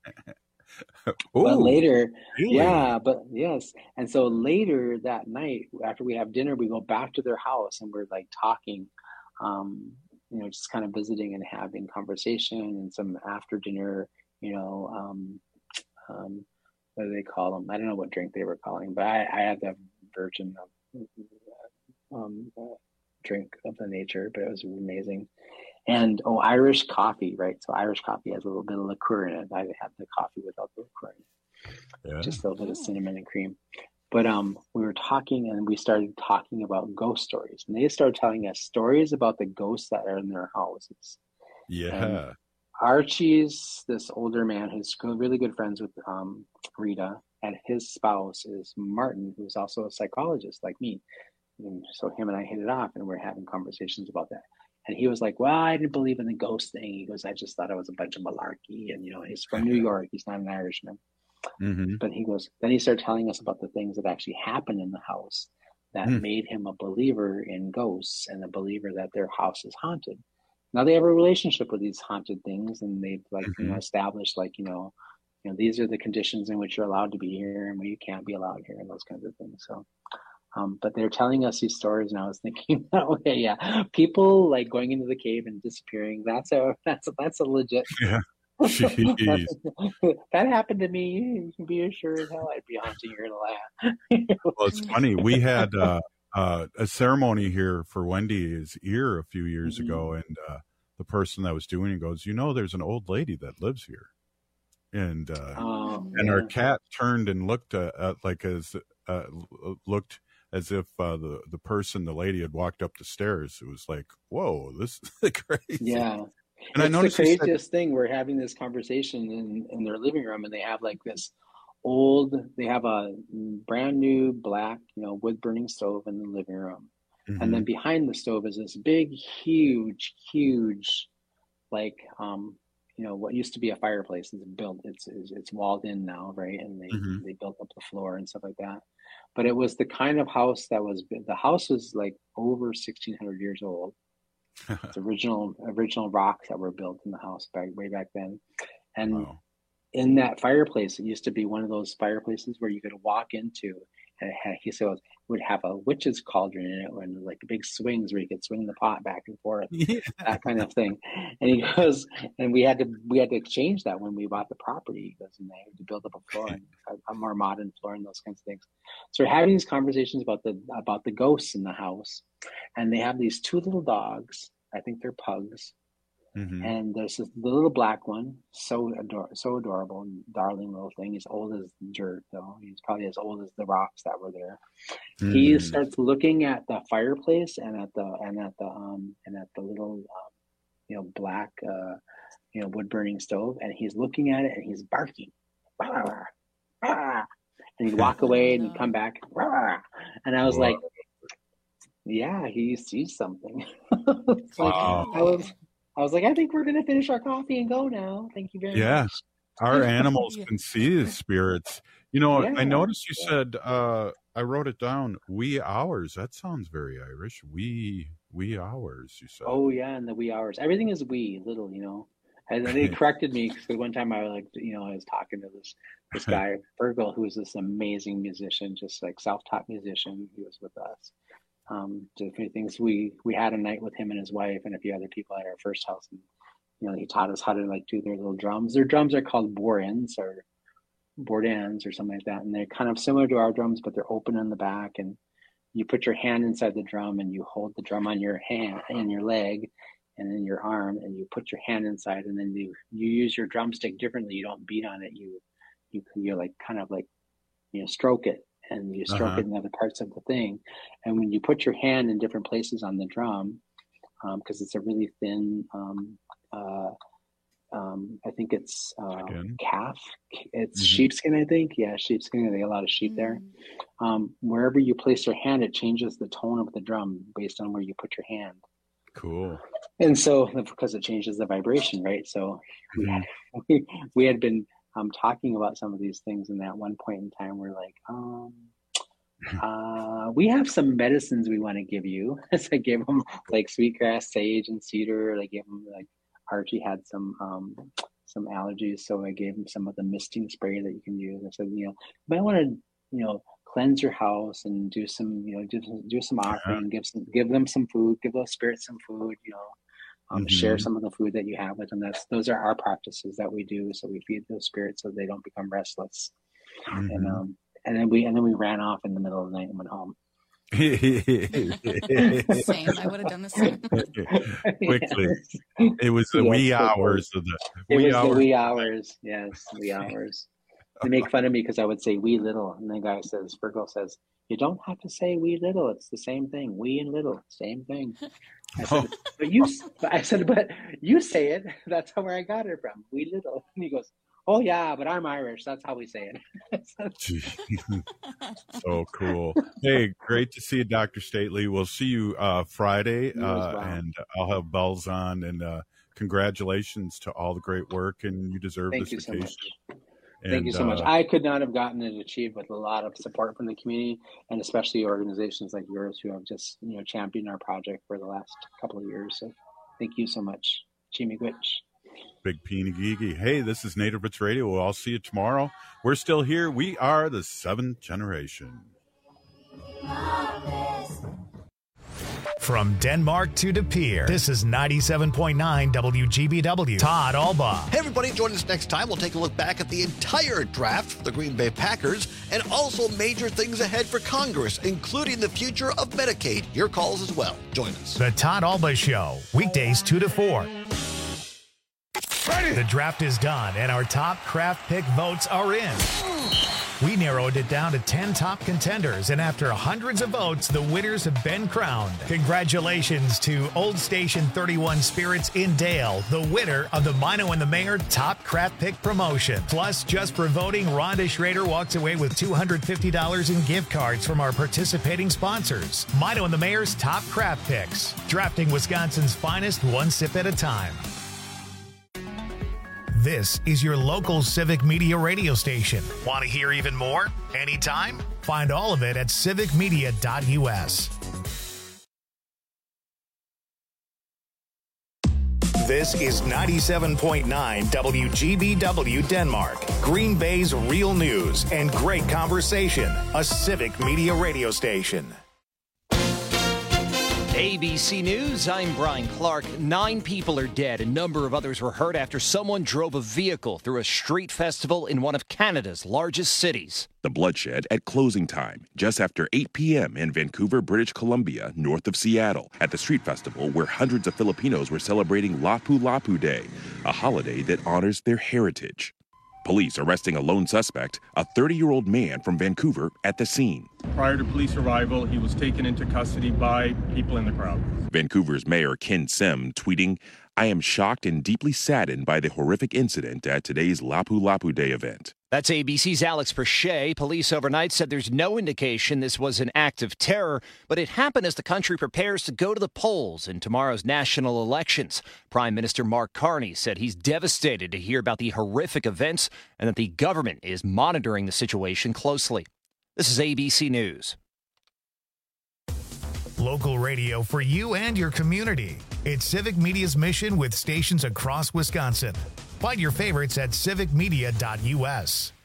but later, really? yeah, but yes. And so later that night, after we have dinner, we go back to their house and we're like talking, um, you know, just kind of visiting and having conversation and some after dinner, you know, um, um, what do they call them? I don't know what drink they were calling, but I, I had the virgin um, uh, drink of the nature, but it was amazing. And oh, Irish coffee, right? So Irish coffee has a little bit of liqueur in it. I had the coffee without the liqueur in it, yeah. Just a little bit of cinnamon and cream. But um, we were talking, and we started talking about ghost stories, and they started telling us stories about the ghosts that are in their houses. Yeah. And Archie's this older man who's really good friends with um, Rita, and his spouse is Martin, who's also a psychologist like me. And so him and I hit it off, and we're having conversations about that. And he was like, well, I didn't believe in the ghost thing. He goes, I just thought it was a bunch of malarkey. And, you know, he's from New York. He's not an Irishman. Mm-hmm. But he goes, then he started telling us about the things that actually happened in the house that mm. made him a believer in ghosts and a believer that their house is haunted. Now they have a relationship with these haunted things, and they've like, mm-hmm. you know, established like, you know, you know, these are the conditions in which you're allowed to be here and where you can't be allowed here and those kinds of things. So, um, but they're telling us these stories, and I was thinking, okay, yeah, people like going into the cave and disappearing. That's a, that's a, that's a legit. Yeah. That happened to me. You can be sure as hell I'd be haunting your land. Well, it's funny. We had uh, uh, a ceremony here for Wendy's ear a few years mm-hmm. ago, and uh, the person that was doing it goes, you know, there's an old lady that lives here, and uh, oh, and yeah. our cat turned and looked uh, uh, like as uh, looked as if uh, the the person, the lady, had walked up the stairs. It was like, whoa, this is crazy. Yeah. And it's I noticed the craziest said, thing. We're having this conversation in, in their living room, and they have like this old, they have a brand new black, you know, wood burning stove in the living room. Mm-hmm. And then behind the stove is this big, huge, huge, like, um, you know, what used to be a fireplace is built, it's, it's, it's walled in now, right? And they, mm-hmm. they built up the floor and stuff like that. But it was the kind of house that was, the house was like over sixteen hundred years old. It's original original rocks that were built in the house back way back then. And wow. in that fireplace, it used to be one of those fireplaces where you could walk into, and it had, he said it would have a witch's cauldron in it, and like big swings where you could swing the pot back and forth, yeah. that kind of thing. And he goes, and we had to we had to exchange that when we bought the property. He goes, and they had to build up a floor, and a, a more modern floor, and those kinds of things. So we're having these conversations about the about the ghosts in the house, and they have these two little dogs. I think they're pugs. Mm-hmm. And there's this the little black one, so ador- so adorable, and darling little thing. He's old as dirt, though. He's probably as old as the rocks that were there. Mm-hmm. He starts looking at the fireplace and at the and at the um and at the little um, you know black uh, you know wood burning stove, and he's looking at it and he's barking, rah, rah, rah. And he'd walk away and he'd come back, rah, rah. And I was Whoa. like, yeah, he sees something. Wow. I was. I was like, I think we're going to finish our coffee and go now. Thank you very yeah. much. Our animals can see the spirits. You know, yeah. I noticed you yeah. said, uh, I wrote it down, wee hours. That sounds very Irish. Wee, wee hours, you said. Oh, yeah, and the wee hours. Everything is wee, little, you know. And then they corrected me because one time I was like, you know, I was talking to this this guy, Virgil, who was this amazing musician, just like self-taught musician. He was with us. Um, different things. We we had a night with him and his wife and a few other people at our first house, and you know he taught us how to like do their little drums. Their drums are called bourdons or bourdons or something like that, and they're kind of similar to our drums, but they're open in the back, and you put your hand inside the drum and you hold the drum on your hand and your leg and then your arm, and you put your hand inside, and then you you use your drumstick differently. You don't beat on it. You you you like kind of like you know stroke it. And you stroke uh-huh. it in other parts of the thing. And when you put your hand in different places on the drum, because um, it's a really thin, um, uh, um, I think it's uh, calf, it's mm-hmm. sheepskin, I think. Yeah, sheepskin, they have a lot of sheep mm-hmm. there. Um, wherever you place your hand, it changes the tone of the drum based on where you put your hand. Cool. And so, because it changes the vibration, right? So mm-hmm. we, had, we, we had been Um, talking about some of these things, and at one point in time, we're like, um, uh, we have some medicines we want to give you. So I gave them like sweetgrass, sage, and cedar. I gave them like Archie had some um, some allergies, so I gave him some of the misting spray that you can use. I said, you know, you might want to, you know, cleanse your house and do some, you know, do, do some offering, give some, give them some food, give those spirits some food, you know. Um, mm-hmm. Share some of the food that you have with them. That's those are our practices that we do. So we feed those spirits so they don't become restless. Mm-hmm. And um, and then we and then we ran off in the middle of the night and went home. Same. I would have done the same. Quickly, yes. It was the yes, wee hours of the. It wee was hours. the wee hours. Yes, wee hours. They make fun of me because I would say wee little, and the guy says, Virgil says, you don't have to say wee little. It's the same thing. Wee and little, same thing. I said, oh. but you, I said, but you say it. That's how where I got it from. Wee little. And he goes, oh yeah, but I'm Irish. That's how we say it. So cool. Hey, great to see you, Doctor Stately. We'll see you uh, Friday, you uh, well. and I'll have bells on. And uh, congratulations to all the great work, and you deserve Thank this you vacation. So much. And, Thank you so uh, much. I could not have gotten it achieved with a lot of support from the community, and especially organizations like yours who have just, you know, championed our project for the last couple of years. So thank you so much, Jimmy Gwitch. Big Peeny Geeky. Hey, this is Native Roots Radio. We'll all see you tomorrow. We're still here. We are the seventh generation. From Denmark to De Pere, this is ninety-seven point nine W G B W. Todd Alba. Hey, everybody, join us next time. We'll take a look back at the entire draft for the Green Bay Packers and also major things ahead for Congress, including the future of Medicaid. Your calls as well. Join us. The Todd Alba Show, weekdays two to four. Ready. The draft is done, and our top craft pick votes are in. We narrowed it down to ten top contenders, and after hundreds of votes, the winners have been crowned. Congratulations to Old Station thirty-one Spirits in Dale, the winner of the Mino and the Mayor Top Craft Pick promotion. Plus, just for voting, Rhonda Schrader walks away with two hundred fifty dollars in gift cards from our participating sponsors. Mino and the Mayor's Top Craft Picks, drafting Wisconsin's finest one sip at a time. This is your local Civic Media radio station. Want to hear even more? Anytime? Find all of it at civic media dot U S. This is ninety-seven point nine W G B W Denmark, Green Bay's real news and great conversation, a Civic Media radio station. A B C News, I'm Brian Clark. Nine people are dead. A number of others were hurt after someone drove a vehicle through a street festival in one of Canada's largest cities. The bloodshed at closing time, just after eight p.m. in Vancouver, British Columbia, north of Seattle, at the street festival where hundreds of Filipinos were celebrating Lapu Lapu Day, a holiday that honors their heritage. Police arresting a lone suspect, a thirty-year-old man from Vancouver, at the scene. Prior to police arrival, he was taken into custody by people in the crowd. Vancouver's Mayor Ken Sim tweeting, "I am shocked and deeply saddened by the horrific incident at today's Lapu Lapu Day event." That's A B C's Alex Perche. Police overnight said there's no indication this was an act of terror, but it happened as the country prepares to go to the polls in tomorrow's national elections. Prime Minister Mark Carney said he's devastated to hear about the horrific events and that the government is monitoring the situation closely. This is A B C News. Local radio for you and your community. It's Civic Media's mission with stations across Wisconsin. Find your favorites at civic media dot U S.